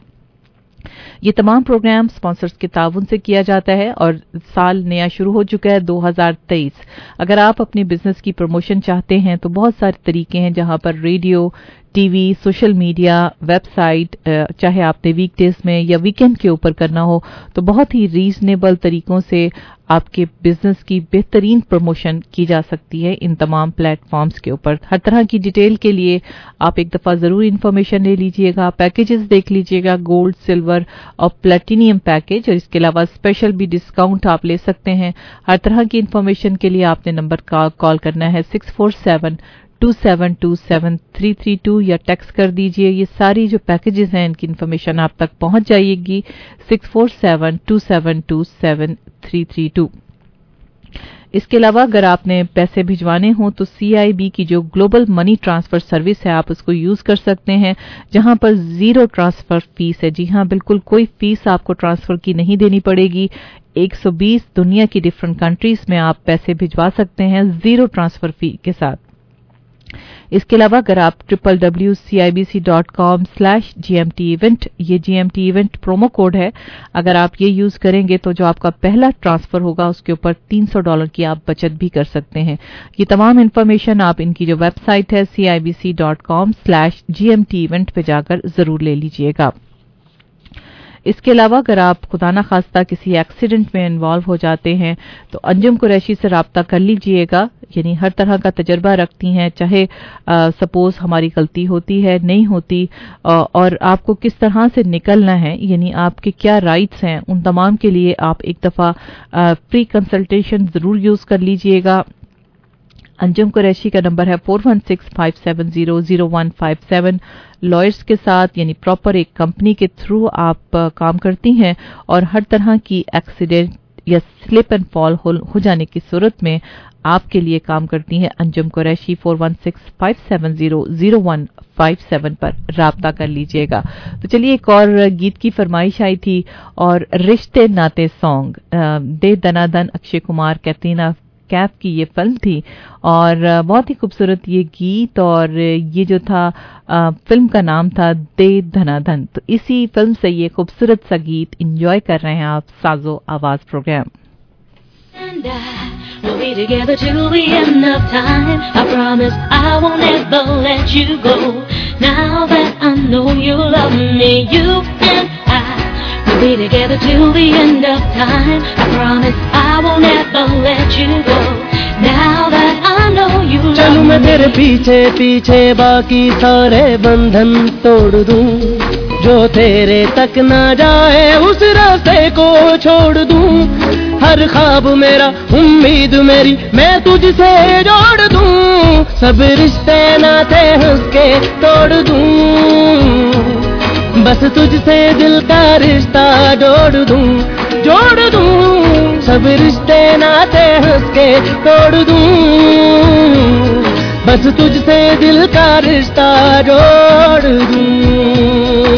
S13: ये तमाम प्रोग्राम स्पॉन्सर्स के ताउन से किया जाता है और साल नया शुरू हो चुका है दो हज़ार तेईस। अगर आप अपने बिजनेस की प्रमोशन चाहते हैं तो बहुत सारे तरीके हैं जहां पर radio, TV, social media, website, चाहे आपने वीकडेज में या वीकेंड के ऊपर करना हो तो बहुत ही रीजनेबल तरीकों से आपके बिजनेस की बेहतरीन प्रमोशन की जा सकती है इन तमाम प्लेटफॉर्म्स के ऊपर। हर तरह की डिटेल के लिए आप एक दफा जरूर इन्फॉर्मेशन ले लीजिएगा, पैकेजेस देख लीजिएगा, गोल्ड, सिल्वर और प्लेटिनियम पैकेज, और इसके अलावा स्पेशल भी डिस्काउंट आप ले सकते हैं। हर तरह की इन्फॉर्मेशन के लिए आपने नंबर का कॉल करना है six four seven two seven two seven three three two या टेक्स्ट कर दीजिए। ये सारी जो पैकेजेस हैं इनकी इन्फॉर्मेशन आप तक पहुंच जाएगी six four seven two seven two seven three three two. इसके अलावा अगर आपने पैसे भिजवाने हो तो सीआईबी की जो ग्लोबल मनी ट्रांसफर सर्विस है आप उसको यूज कर सकते हैं, जहां पर जीरो ट्रांसफर फीस है। जी हां, बिल्कुल कोई फीस आपको ट्रांसफर की नहीं देनी पड़ेगी। एक सौ बीस दुनिया की डिफरेंट कंट्रीज में आप पैसे भिजवा सकते हैं जीरो ट्रांसफर फी के साथ। इसके अलावा अगर आप triple W C I B C dot com slash G M T event, ये G M T event promo code है, अगर आप ये यूज करेंगे तो जो आपका पहला ट्रांसफर होगा उसके ऊपर तीन सौ डॉलर की आप बचत भी कर सकते हैं। ये तमाम इन्फॉर्मेशन आप इनकी जो वेबसाइट है C I B C dot com slash G M T event पे जाकर जरूर ले लीजिएगा। इसके अलावा अगर आप खुदा ना खास्ता किसी एक्सीडेंट में इन्वॉल्व हो जाते हैं तो अंजुम कुरैशी से राब्ता कर लीजिएगा। यानी हर तरह का तजर्बा रखती हैं, चाहे सपोज हमारी गलती होती है नहीं होती आ, और आपको किस तरह से निकलना है, यानी आपके क्या राइट्स हैं, उन तमाम के लिए आप एक दफ़ा फ्री कंसल्टेशन ज़रूर यूज़ कर लीजिएगा। अंजुम कुरैशी का नंबर है four one six five seven zero zero one five seven. Lawyers के साथ यानी प्रॉपर एक कंपनी के थ्रू आप आ, काम करती हैं और हर तरह की एक्सीडेंट या स्लिप एंड फॉल हो, हो जाने की सूरत में आपके लिए काम करती हैं Anjum Qureshi. Four one six five seven zero zero one five seven पर राब्ता कर लीजिएगा। तो चलिए एक और गीत की फरमाइश आई थी और रिश्ते नाते सॉन्ग, दे दनादन, अक्षय कुमार, कैटरीना कैफ की ये फिल्म थी और बहुत ही खूबसूरत ये गीत, और ये जो था आ, फिल्म का नाम था दे धनाधन। तो इसी फिल्म से ये खूबसूरत सा गीत एंजॉय कर रहे हैं आप साजो आवाज programme.
S14: We'll be together till the end of time. I promise I won't ever let you go. Now that I know you love me, you and I will be together till the end of time. I promise I won't ever let you go. Now that I know you love me.
S15: चलूं मैं तेरे पीछे पीछे बाकी सारे बंधन तोड़ दूं, जो तेरे तक ना जाए उस रास्ते को छोड़ दूं। हर ख्वाब मेरा, उम्मीद मेरी मैं तुझसे जोड़ दूं, सब रिश्ते नाते हंस के तोड़ दूं। बस तुझसे दिल का रिश्ता जोड़ दूं, जोड़ दूं, सब रिश्ते नाते हंस के तोड़ दूं। बस तुझसे दिल का रिश्ता जोड़ दूं।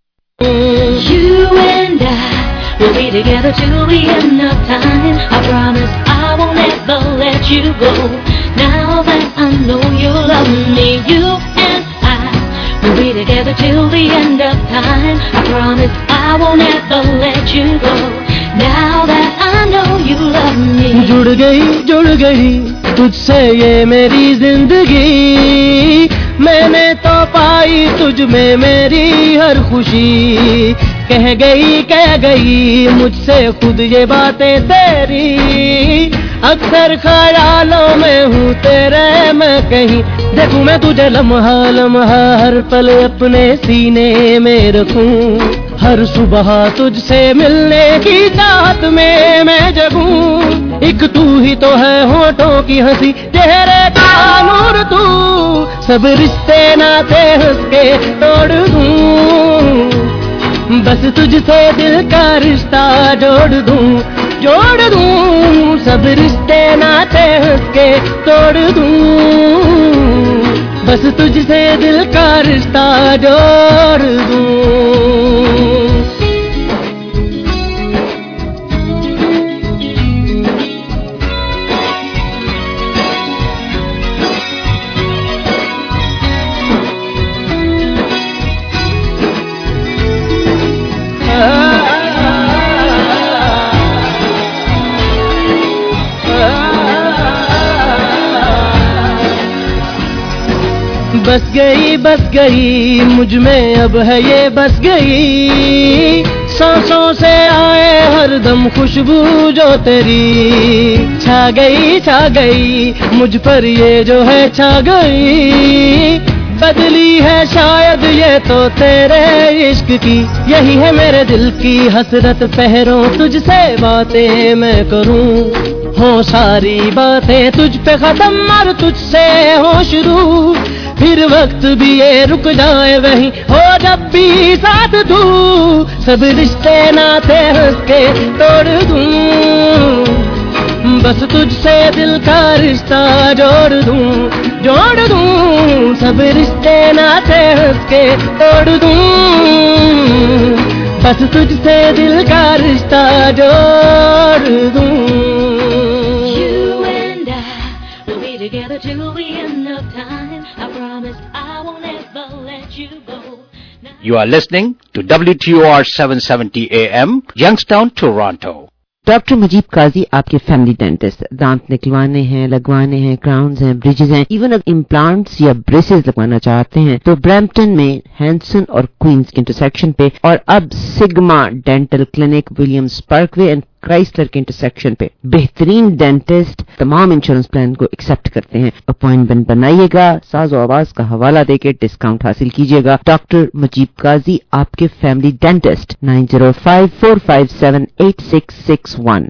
S14: You and I we'll be together till the end of time. I promise I won't ever let you go. Now that I know you love me, you and I will be together till the end of time. I promise I won't ever let you go. Now that I know you love me.
S15: जुड़ गई जुड़ गई तुझसे ये मेरी जिंदगी, मैंने तो पाई तुझ में मेरी हर खुशी। कह गई कह गई मुझसे खुद ये बातें तेरी, अक्सर ख्यालों में हूँ तेरे मैं कहीं। देखूं मैं तुझे लम्हा लम्हा हर पल अपने सीने में रखूं, हर सुबह तुझसे मिलने की चाहत में मैं जगूं। एक तू ही तो है होठों की हंसी, चेहरे का नूर तू, सब रिश्ते नाते हंस के तोड़ दूं। बस तुझसे दिल का रिश्ता जोड़ दूं, जोड़ दूं, सब रिश्ते नाते हंस के तोड़ दूं। बस तुझसे दिल का रिश्ता जोड़ दूं। बस गई बस गई मुझ में अब है ये बस गई, सांसों से आए हर दम खुशबू जो तेरी। छा गई छा गई मुझ पर ये जो है छा गई, बदली है शायद ये तो तेरे इश्क की। यही है मेरे दिल की हसरत, पहरों तुझसे बातें मैं करूं, हो सारी बातें तुझ पे खत्म और तुझसे हो शुरू। फिर वक्त भी ये रुक जाए वहीं हो जब भी साथ तू, सब रिश्ते नाते हंस के तोड़ दूं। बस तुझसे का रिश्ता जोड़ दूं जोड़ दूं सब रिश्ते नाते हंस के तोड़ दूं बस तुझसे दिल का रिश्ता जोड़ दूं
S14: You and I will be together till the end of time. I promise I won't ever let you go.
S2: You are listening to W T O R seven seventy A M, Youngstown, Toronto.
S11: Doctor Mujeeb Qazi आपके family dentist, दांत निकलवाने हैं, लगवाने हैं, crowns हैं, bridges हैं, even अगर implants या ब्रेसेस लगवाना चाहते हैं तो ब्रैम्पटन में हैंसन और क्वींस के इंटरसेक्शन पे और अब Sigma dental clinic Williams Parkway and Chrysler के इंटरसेक्शन पे बेहतरीन डेंटिस्ट तमाम इंश्योरेंस प्लान को एक्सेप्ट करते हैं। अपॉइंटमेंट बनाइएगा, साज़ो आवाज का हवाला देके डिस्काउंट हासिल कीजिएगा। डॉक्टर मुजीब काजी आपके family dentist, nine zero five four five seven eight six six one.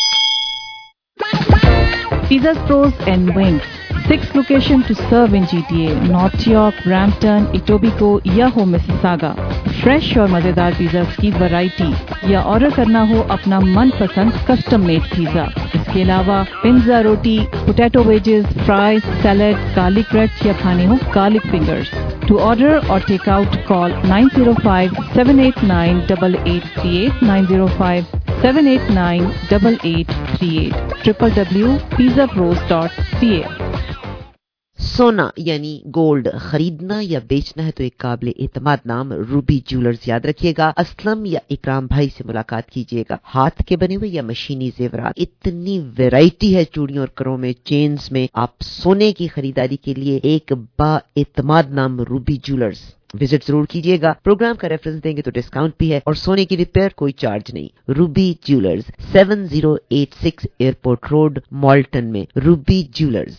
S13: Pizzas Pros and Wings. Six locations to serve in G T A, North York, Brampton, Etobicoke या हो Mississauga. फ्रेश और मजेदार pizzas की variety या order करना हो अपना मनपसंद कस्टम मेड पिज़्ज़ा। इसके अलावा पिज़्ज़ा रोटी, potato wedges, fries, salad, garlic bread या खाने हो garlic fingers. To order or take out, call nine zero five seven eight nine eight eight three eight, nine zero five seven eight nine eight eight three eight, w w w dot pizza pros dot c a।
S11: सोना यानी gold खरीदना या बेचना है तो एक काबिल एतमाद नाम रूबी ज्वेलर्स याद रखिएगा। असलम या इकराम भाई से मुलाकात कीजिएगा। हाथ के बने हुए या मशीनी जेवरात, इतनी वैरायटी है चूड़ियों और करों में, चेन्स में। आप सोने की खरीदारी के लिए एक बा एतमाद नाम रूबी ज्वेलर्स विजिट जरूर कीजिएगा। प्रोग्राम का रेफरेंस देंगे तो डिस्काउंट भी है और सोने की रिपेयर कोई चार्ज नहीं। Ruby jewellers, seven zero eight six airport road, Malton में। Ruby jewellers.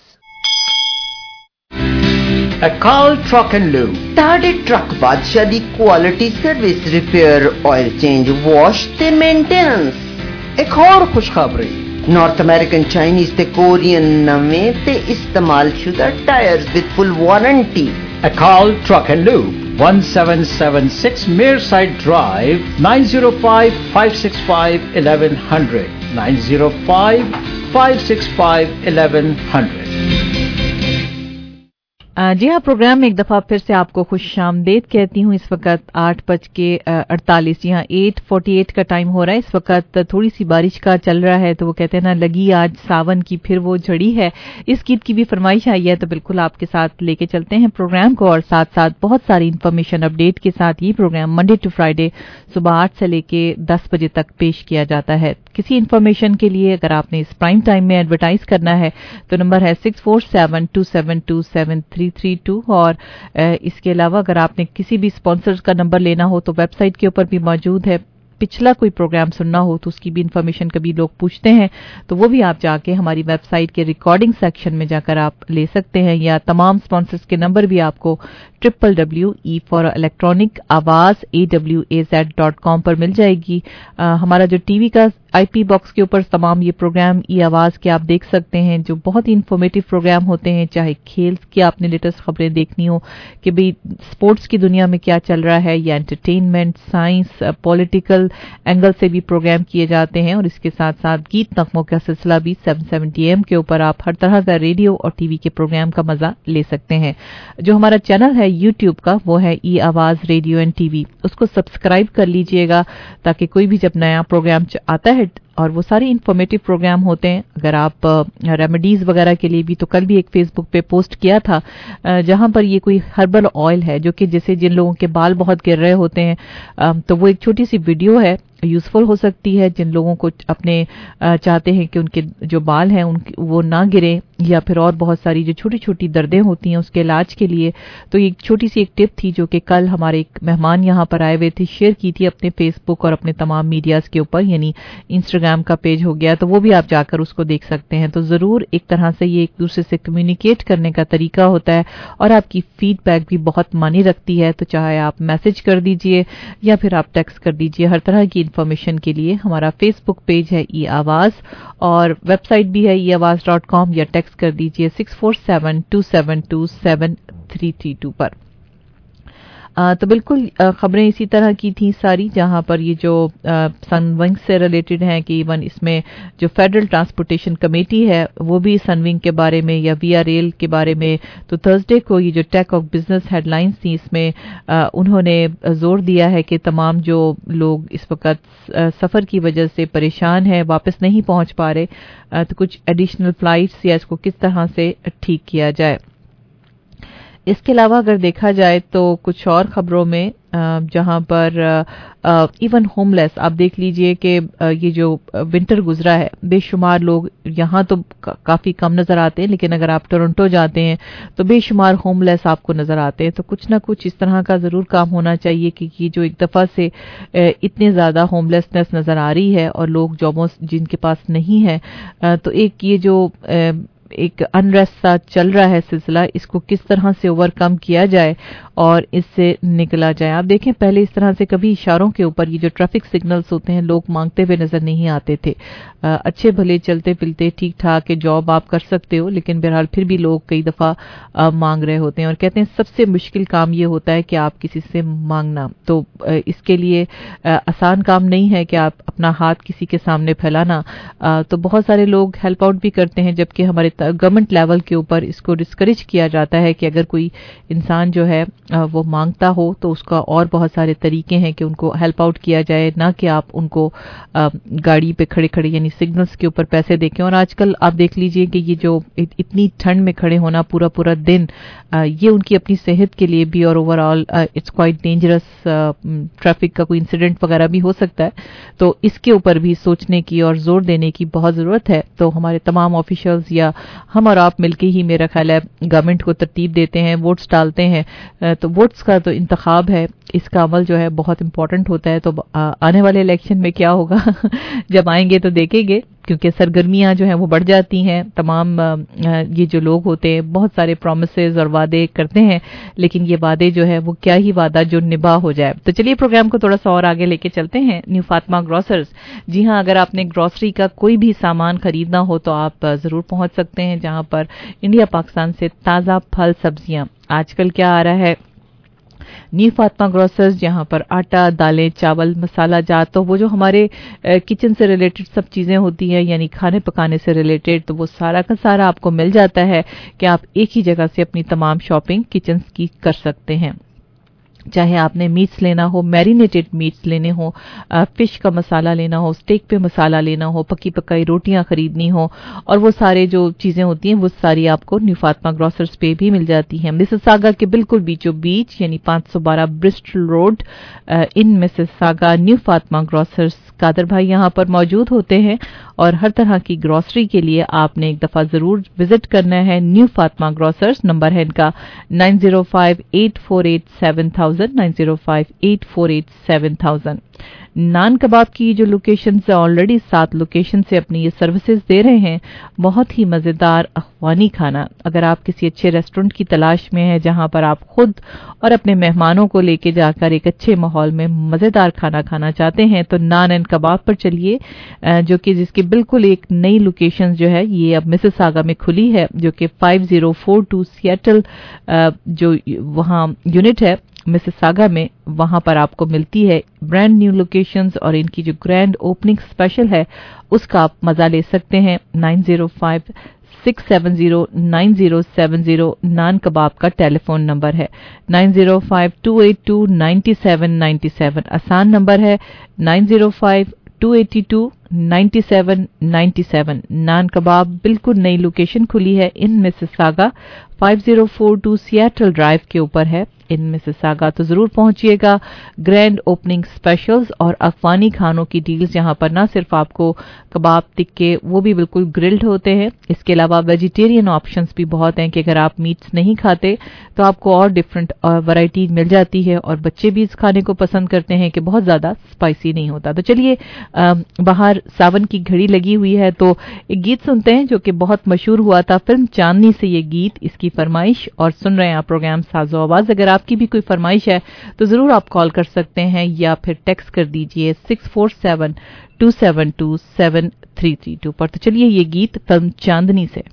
S2: Akal Truck and Lube.
S11: ਤੁਹਾਡੇ ਟਰੱਕ ਬਾਦਸ਼ਾਹ ਦੀ quality service, repair, oil change, wash ਤੇ ਮੇਨਟੇਨੈਂਸ।
S2: एक और खुशखबरी,
S11: ਨਾਰਥ ਅਮਰੀਕਨ, ਚਾਈਨੀਜ਼ ਤੇ ਕੋਰੀਅਨ ਨਵੇਂ ਤੇ ਇਸਤੇਮਾਲਸ਼ੁਦਾ tyres with full warranty.
S2: Akal Truck and Lube, one seven seven six Mearside Drive, nine zero five five six five eleven hundred, nine zero five five six five eleven hundred।
S13: जी हाँ, programme में एक दफ़ा फिर से आपको खुश आमदेद कहती हूँ। इस वक्त आठ बज के अड़तालीस, जी हाँ एट फोर्टी एट का टाइम हो रहा है। इस वक्त थोड़ी सी बारिश का चल रहा है, तो वो कहते हैं ना, लगी आज सावन की फिर वो झड़ी है। इस गीत की भी फरमाइश आई है, तो बिल्कुल आपके साथ लेके चलते हैं प्रोग्राम को, और साथ साथ बहुत सारी इन्फॉर्मेशन अपडेट के साथ ये प्रोग्राम मंडे टू फ्राइडे सुबह आठ से लेके दस बजे तक पेश किया जाता है। किसी इन्फॉर्मेशन के लिए अगर आपने इस प्राइम टाइम में एडवर्टाइज करना है तो नंबर है six four seven two seven two seven three three two. और इसके अलावा अगर आपने किसी भी स्पॉन्सर्स का नंबर लेना हो तो वेबसाइट के ऊपर भी मौजूद है। पिछला कोई प्रोग्राम सुनना हो तो उसकी भी इन्फॉर्मेशन कभी लोग पूछते हैं, तो वो भी आप जाके हमारी वेबसाइट के रिकॉर्डिंग सेक्शन में जाकर आप ले सकते हैं, या तमाम स्पॉन्सर्स के नंबर भी आपको triple W E for electronic Awaz A W A Z dot com पर मिल जाएगी। आ, हमारा जो टीवी का आईपी बॉक्स के ऊपर तमाम ये प्रोग्राम ई आवाज के आप देख सकते हैं, जो बहुत ही इन्फॉर्मेटिव प्रोग्राम होते हैं। चाहे खेल की आपने लेटेस्ट खबरें देखनी हो कि भाई स्पोर्ट्स की दुनिया में क्या चल रहा है, या एंटरटेनमेंट, साइंस, पॉलिटिकल एंगल से भी प्रोग्राम किए जाते हैं। और इसके साथ साथ गीत नगमों का सिलसिला भी सेवन सेवेंटी एम के ऊपर आप हर तरह का रेडियो और टीवी के प्रोग्राम का मजा ले सकते हैं। जो हमारा चैनल है यूट्यूब का, वो है E Awaz radio and TV, उसको सब्सक्राइब कर लीजिएगा ताकि कोई भी जब नया प्रोग्राम आता है, और वो सारे इन्फॉर्मेटिव प्रोग्राम होते हैं। अगर आप रेमेडीज वगैरह के लिए भी, तो कल भी एक फेसबुक पे पोस्ट किया था जहां पर ये कोई हर्बल ऑयल है जो कि जैसे जिन लोगों के बाल बहुत गिर रहे होते हैं, तो वो एक छोटी सी वीडियो है, यूजफुल हो सकती है जिन लोगों को अपने चाहते हैं कि उनके जो बाल हैं उनके वो ना गिरे, या फिर और बहुत सारी जो छोटी छोटी दर्दें होती हैं उसके इलाज के लिए। तो एक छोटी सी एक टिप थी जो कि कल हमारे एक मेहमान यहाँ पर आए हुए थे, शेयर की थी अपने फेसबुक और अपने तमाम मीडियाज के ऊपर, यानी इंस्टाग्राम का पेज हो गया, तो वो भी आप जाकर उसको देख सकते हैं। तो जरूर एक तरह से ये एक दूसरे से कम्युनिकेट करने का तरीका होता है, और आपकी फीडबैक भी बहुत मानी रखती है। तो चाहे आप मैसेज कर दीजिए या फिर आप टेक्स्ट कर दीजिए, हर तरह की इन्फॉर्मेशन के लिए हमारा फेसबुक पेज है ई आवाज, और वेबसाइट भी है ई आवाज डॉट कॉम, या टेक्स्ट कर दीजिए six four seven two seven two seven three three two पर। आ, तो बिल्कुल खबरें इसी तरह की थी सारी, जहां पर ये जो सनविंग से रिलेटेड हैं कि इवन इसमें जो फेडरल ट्रांसपोर्टेशन कमेटी है वो भी सनविंग के बारे में या वी आर एल के बारे में, तो थर्सडे को ये जो टेक ऑफ बिजनेस हेडलाइंस थी इसमें आ, उन्होंने जोर दिया है कि तमाम जो लोग इस वक्त सफ़र की वजह से परेशान हैं, वापस नहीं पहुंच पा रहे, आ, तो कुछ एडिशनल फ्लाइट्स या इसको किस तरह से ठीक किया जाए। इसके अलावा अगर देखा जाए तो कुछ और खबरों में जहां पर इवन होमलेस, आप देख लीजिए कि ये जो विंटर गुजरा है बेशुमार लोग यहाँ तो काफ़ी कम नज़र आते हैं, लेकिन अगर आप टोरंटो जाते हैं तो बेशुमार होमलेस आपको नज़र आते हैं। तो कुछ ना कुछ इस तरह का ज़रूर काम होना चाहिए कि ये जो एक दफ़ा से इतने ज़्यादा होमलेसनेस नज़र आ रही है और लोग जॉबों जिनके पास नहीं है, तो एक ये जो एक अनरेस्ट सा चल रहा है सिलसिला, इसको किस तरह से ओवरकम किया जाए और इससे निकला जाए। आप देखें पहले इस तरह से कभी इशारों के ऊपर ये जो ट्रैफिक सिग्नल्स होते हैं लोग मांगते हुए नजर नहीं आते थे। आ, अच्छे भले चलते फिरते ठीक ठाक के जॉब आप कर सकते हो, लेकिन बहरहाल फिर भी लोग कई दफ़ा मांग रहे होते हैं और कहते हैं सबसे मुश्किल काम ये होता है कि आप किसी से मांगना। तो आ, इसके लिए आ, आसान काम नहीं है कि आप अपना हाथ किसी के सामने फैलाना। आ, तो बहुत सारे लोग हेल्प आउट भी करते हैं, जबकि हमारे गवर्नमेंट लेवल के ऊपर इसको डिस्करेज किया जाता है कि अगर कोई इंसान जो है वो मांगता हो तो उसका और बहुत सारे तरीके हैं कि उनको हेल्प आउट किया जाए, ना कि आप उनको गाड़ी पे खड़े खड़े यानी सिग्नल्स के ऊपर पैसे देखें। और आजकल आप देख लीजिए कि ये जो इतनी ठंड में खड़े होना पूरा पूरा दिन, ये उनकी अपनी सेहत के लिए भी और overall it's quite dangerous, traffic का कोई इंसिडेंट वगैरह भी हो सकता है। तो इसके ऊपर भी सोचने की और जोर देने की बहुत ज़रूरत है। तो हमारे तमाम ऑफिशियल्स या हम और आप मिलके ही मेरा ख्याल है गवर्नमेंट को तरतीब देते हैं, वोट्स डालते हैं। तो वोट्स का तो इंतखाब है, इसका अमल जो है बहुत इंपॉर्टेंट होता है। तो आने वाले इलेक्शन में क्या होगा जब आएंगे तो देखेंगे, क्योंकि सरगर्मियां जो हैं वो बढ़ जाती हैं। तमाम ये जो लोग होते हैं बहुत सारे प्रोमिसेस और वादे करते हैं, लेकिन ये वादे जो है वो क्या ही वादा जो निभा हो जाए। तो चलिए प्रोग्राम को थोड़ा सा और आगे लेके चलते हैं। न्यू फातिमा ग्रोसर्स, जी हाँ, अगर आपने ग्रोसरी का कोई भी सामान खरीदना हो तो आप जरूर पहुंच सकते हैं, जहां पर इंडिया पाकिस्तान से ताज़ा फल सब्जियां। आजकल क्या आ रहा है, न्यू फातिमा ग्रोसर्स, जहां पर आटा, दालें, चावल, मसाला जात, तो वो जो हमारे किचन से रिलेटेड सब चीज़ें होती हैं यानी खाने पकाने से रिलेटेड, तो वो सारा का सारा आपको मिल जाता है कि आप एक ही जगह से अपनी तमाम शॉपिंग किचन की कर सकते हैं। चाहे आपने मीट्स लेना हो, मैरिनेटेड मीट्स लेने हो, फिश का मसाला लेना हो, स्टेक पे मसाला लेना हो, पकी पकाई रोटियां खरीदनी हो, और वो सारे जो चीजें होती हैं वो सारी आपको न्यू फातिमा ग्रोसर्स पे भी मिल जाती हैं। मिसिसागा के बिल्कुल बीचों बीच यानी पाँच सौ बारह Bristol road in Mississauga new Fatima grocers Qadir भाई यहाँ पर मौजूद होते हैं और हर तरह की ग्रोसरी के लिए आपने एक दफा जरूर विजिट करना है। न्यू फातिमा ग्रोसर्स, नंबर है इनका nine zero five eight four eight seven thousand, nine zero five eight four eight seven thousand. Naan Kabab की जो लोकेशन से ऑलरेडी सात लोकेशन से अपनी ये सर्विसेज दे रहे हैं, बहुत ही मजेदार अफगानी खाना। अगर आप किसी अच्छे रेस्टोरेंट की तलाश में हैं जहां पर आप खुद और अपने मेहमानों को लेके जाकर एक अच्छे माहौल में मजेदार खाना खाना चाहते हैं तो नान एंड कबाब पर चलिए, जो कि जिसकी बिल्कुल एक नई लोकेशन जो है ये अब मिसिसागा में खुली है, जो कि five zero four two Seattle जो वहां यूनिट है मिसिसागा में, वहां पर आपको मिलती है ब्रांड न्यू लोकेशंस और इनकी जो ग्रैंड ओपनिंग स्पेशल है उसका आप मजा ले सकते हैं। Nine zero five six seven zero nine zero seven zero Naan Kabab का टेलीफोन नंबर है। Nine zero five two eight two nine seven nine seven आसान नंबर है। Nine zero five two eight two nine seven nine seven. Naan Kabab बिल्कुल नई location खुली है in Mississauga, five zero four two Seattle drive के ऊपर है इन मिसिसागा। तो जरूर पहुंचिएगा। ग्रैंड ओपनिंग स्पेशल्स और अफगानी खानों की डील्स, यहाँ पर ना सिर्फ आपको कबाब टिक्के वो भी बिल्कुल ग्रिल्ड होते हैं, इसके अलावा वेजिटेरियन ऑप्शंस भी बहुत हैं कि अगर आप मीट्स नहीं खाते तो आपको और डिफरेंट वैरायटी मिल जाती है और बच्चे भी इस खाने को पसंद करते हैं कि बहुत ज्यादा स्पाइसी नहीं होता। तो चलिए, बाहर सावन की घड़ी लगी हुई है तो एक गीत सुनते हैं जो कि बहुत मशहूर हुआ था फिल्म चांदनी से, ये गीत, इसकी फरमाइश। और सुन रहे हैं आप प्रोग्राम साजो आवाज। अगर आपकी भी कोई फरमाइश है तो जरूर आप कॉल कर सकते हैं या फिर टेक्स्ट कर दीजिए six four seven two seven two seven three three two पर। तो चलिए ये गीत फिल्म चांदनी से।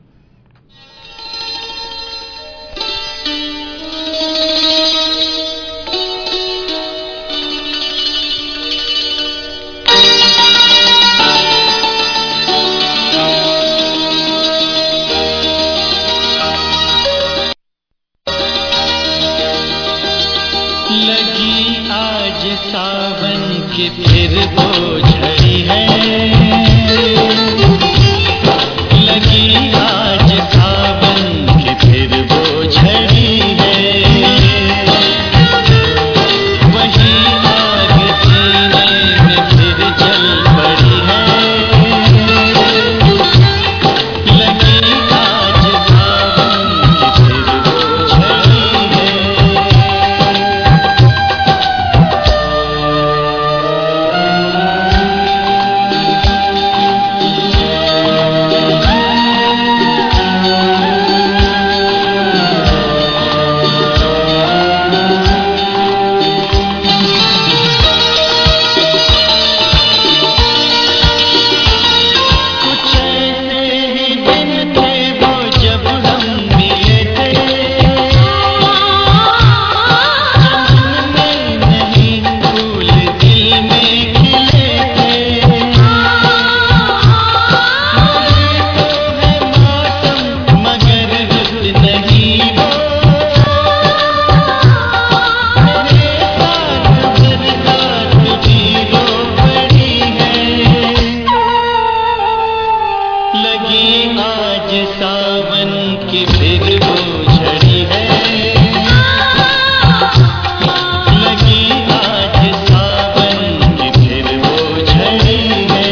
S15: लगी आज सावन की फिर वो झड़ी है, लगी आज सावन की फिर वो झड़ी है।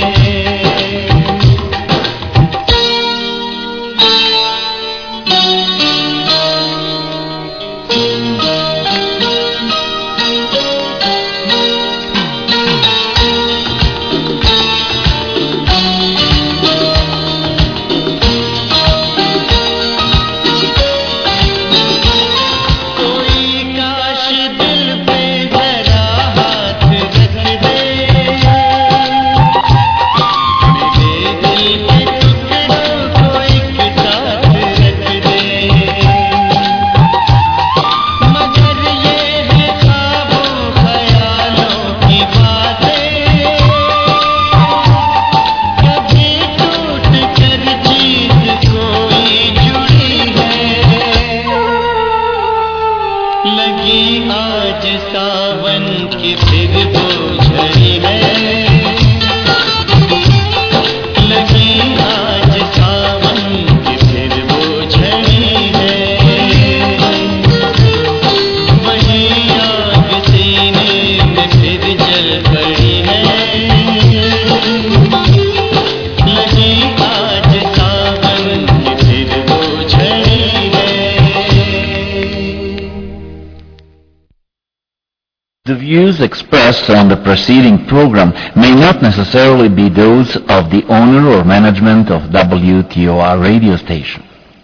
S4: The views expressed on the preceding program may not necessarily be those of the owner or management of W T O R radio station.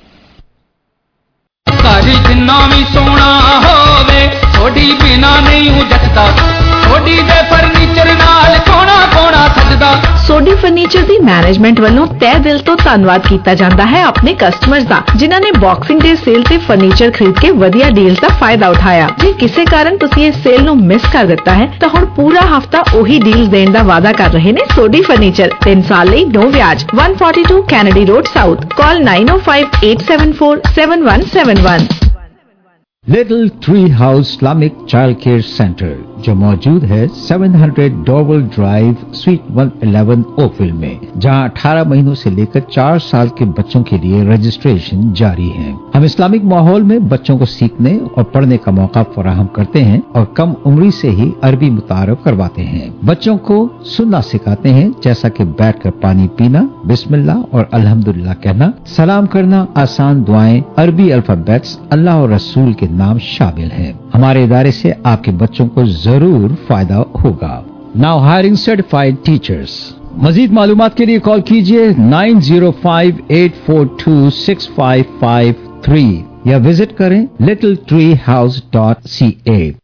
S5: ਘਰ ਜਿੰਨਾ ਵੀ ਸੋਹਣਾ ਹੋਵੇ ਥੋੜੀ ਬਿਨਾ ਨਹੀਂ ਹੂੰ ਜੱਟਦਾ ਥੋੜੀ ਦੇ ਫਰਨੀਚਰ ਨਾਲ ਕੋਣਾ ਕੋਣਾ ਸਜਦਾ
S6: ਸੋਡੀ ਫਰਨੀਚਰ ਦੀ ਮੈਨੇਜਮੈਂਟ ਵੱਲੋਂ ਤਹਿ ਦਿਲ ਤੋਂ ਧੰਨਵਾਦ ਕੀਤਾ ਜਾਂਦਾ ਹੈ ਆਪਣੇ ਕਸਟਮਰਸ ਦਾ ਜਿਨ੍ਹਾਂ ਨੇ ਬਾਕਸਿੰਗ ਡੇ ਸੇਲ ਤੇ ਫਰਨੀਚਰ ਖਰੀਦ ਕੇ ਵਧੀਆ ਡੀਲਸ ਦਾ ਫਾਇਦਾ ਉਠਾਇਆ। ਜੇ ਕਿਸੇ ਕਾਰਨ ਤੁਸੀਂ ਇਸ ਸੇਲ ਨੂੰ ਮਿਸ ਕਰ ਦਿੱਤਾ ਹੈ ਤਾਂ ਹੁਣ ਪੂਰਾ ਹਫਤਾ ਉਹੀ ਡੀਲਸ ਦੇਣ ਦਾ ਵਾਅਦਾ ਕਰ ਰਹੇ ਨੇ ਸੋਡੀ ਫਰਨੀਚਰ। ਤਿੰਨ ਸਾਲ ਲਈ ਨੋ ਵਿਆਜ। one forty-two Kennedy road south. Call nine oh five eight seven four seven one seven one।
S7: Little tree house Islamic child care centre जो मौजूद है seven hundred Dorval drive suite one eleven Oakville में, जहां अठारह महीनों से लेकर चार साल के बच्चों के लिए रजिस्ट्रेशन जारी है। हम इस्लामिक माहौल में बच्चों को सीखने और पढ़ने का मौका फराहम करते हैं और कम उम्री से ही अरबी मुतारफ करवाते हैं। बच्चों को सुनना सिखाते हैं, जैसा कि बैठकर पानी पीना, बिस्मिल्लाह और अल्हम्दुलिल्लाह कहना, सलाम करना, आसान दुआएं, अरबी अल्फाबेट्स, अल्लाह और रसूल के नाम शामिल हैं। हमारे इदारे से आपके बच्चों को जरूर फायदा होगा। Now hiring certified teachers. मजीद मालूमात के लिए कॉल कीजिए nine zero five eight four two six five five three या विजिट करें little tree house dot C ए।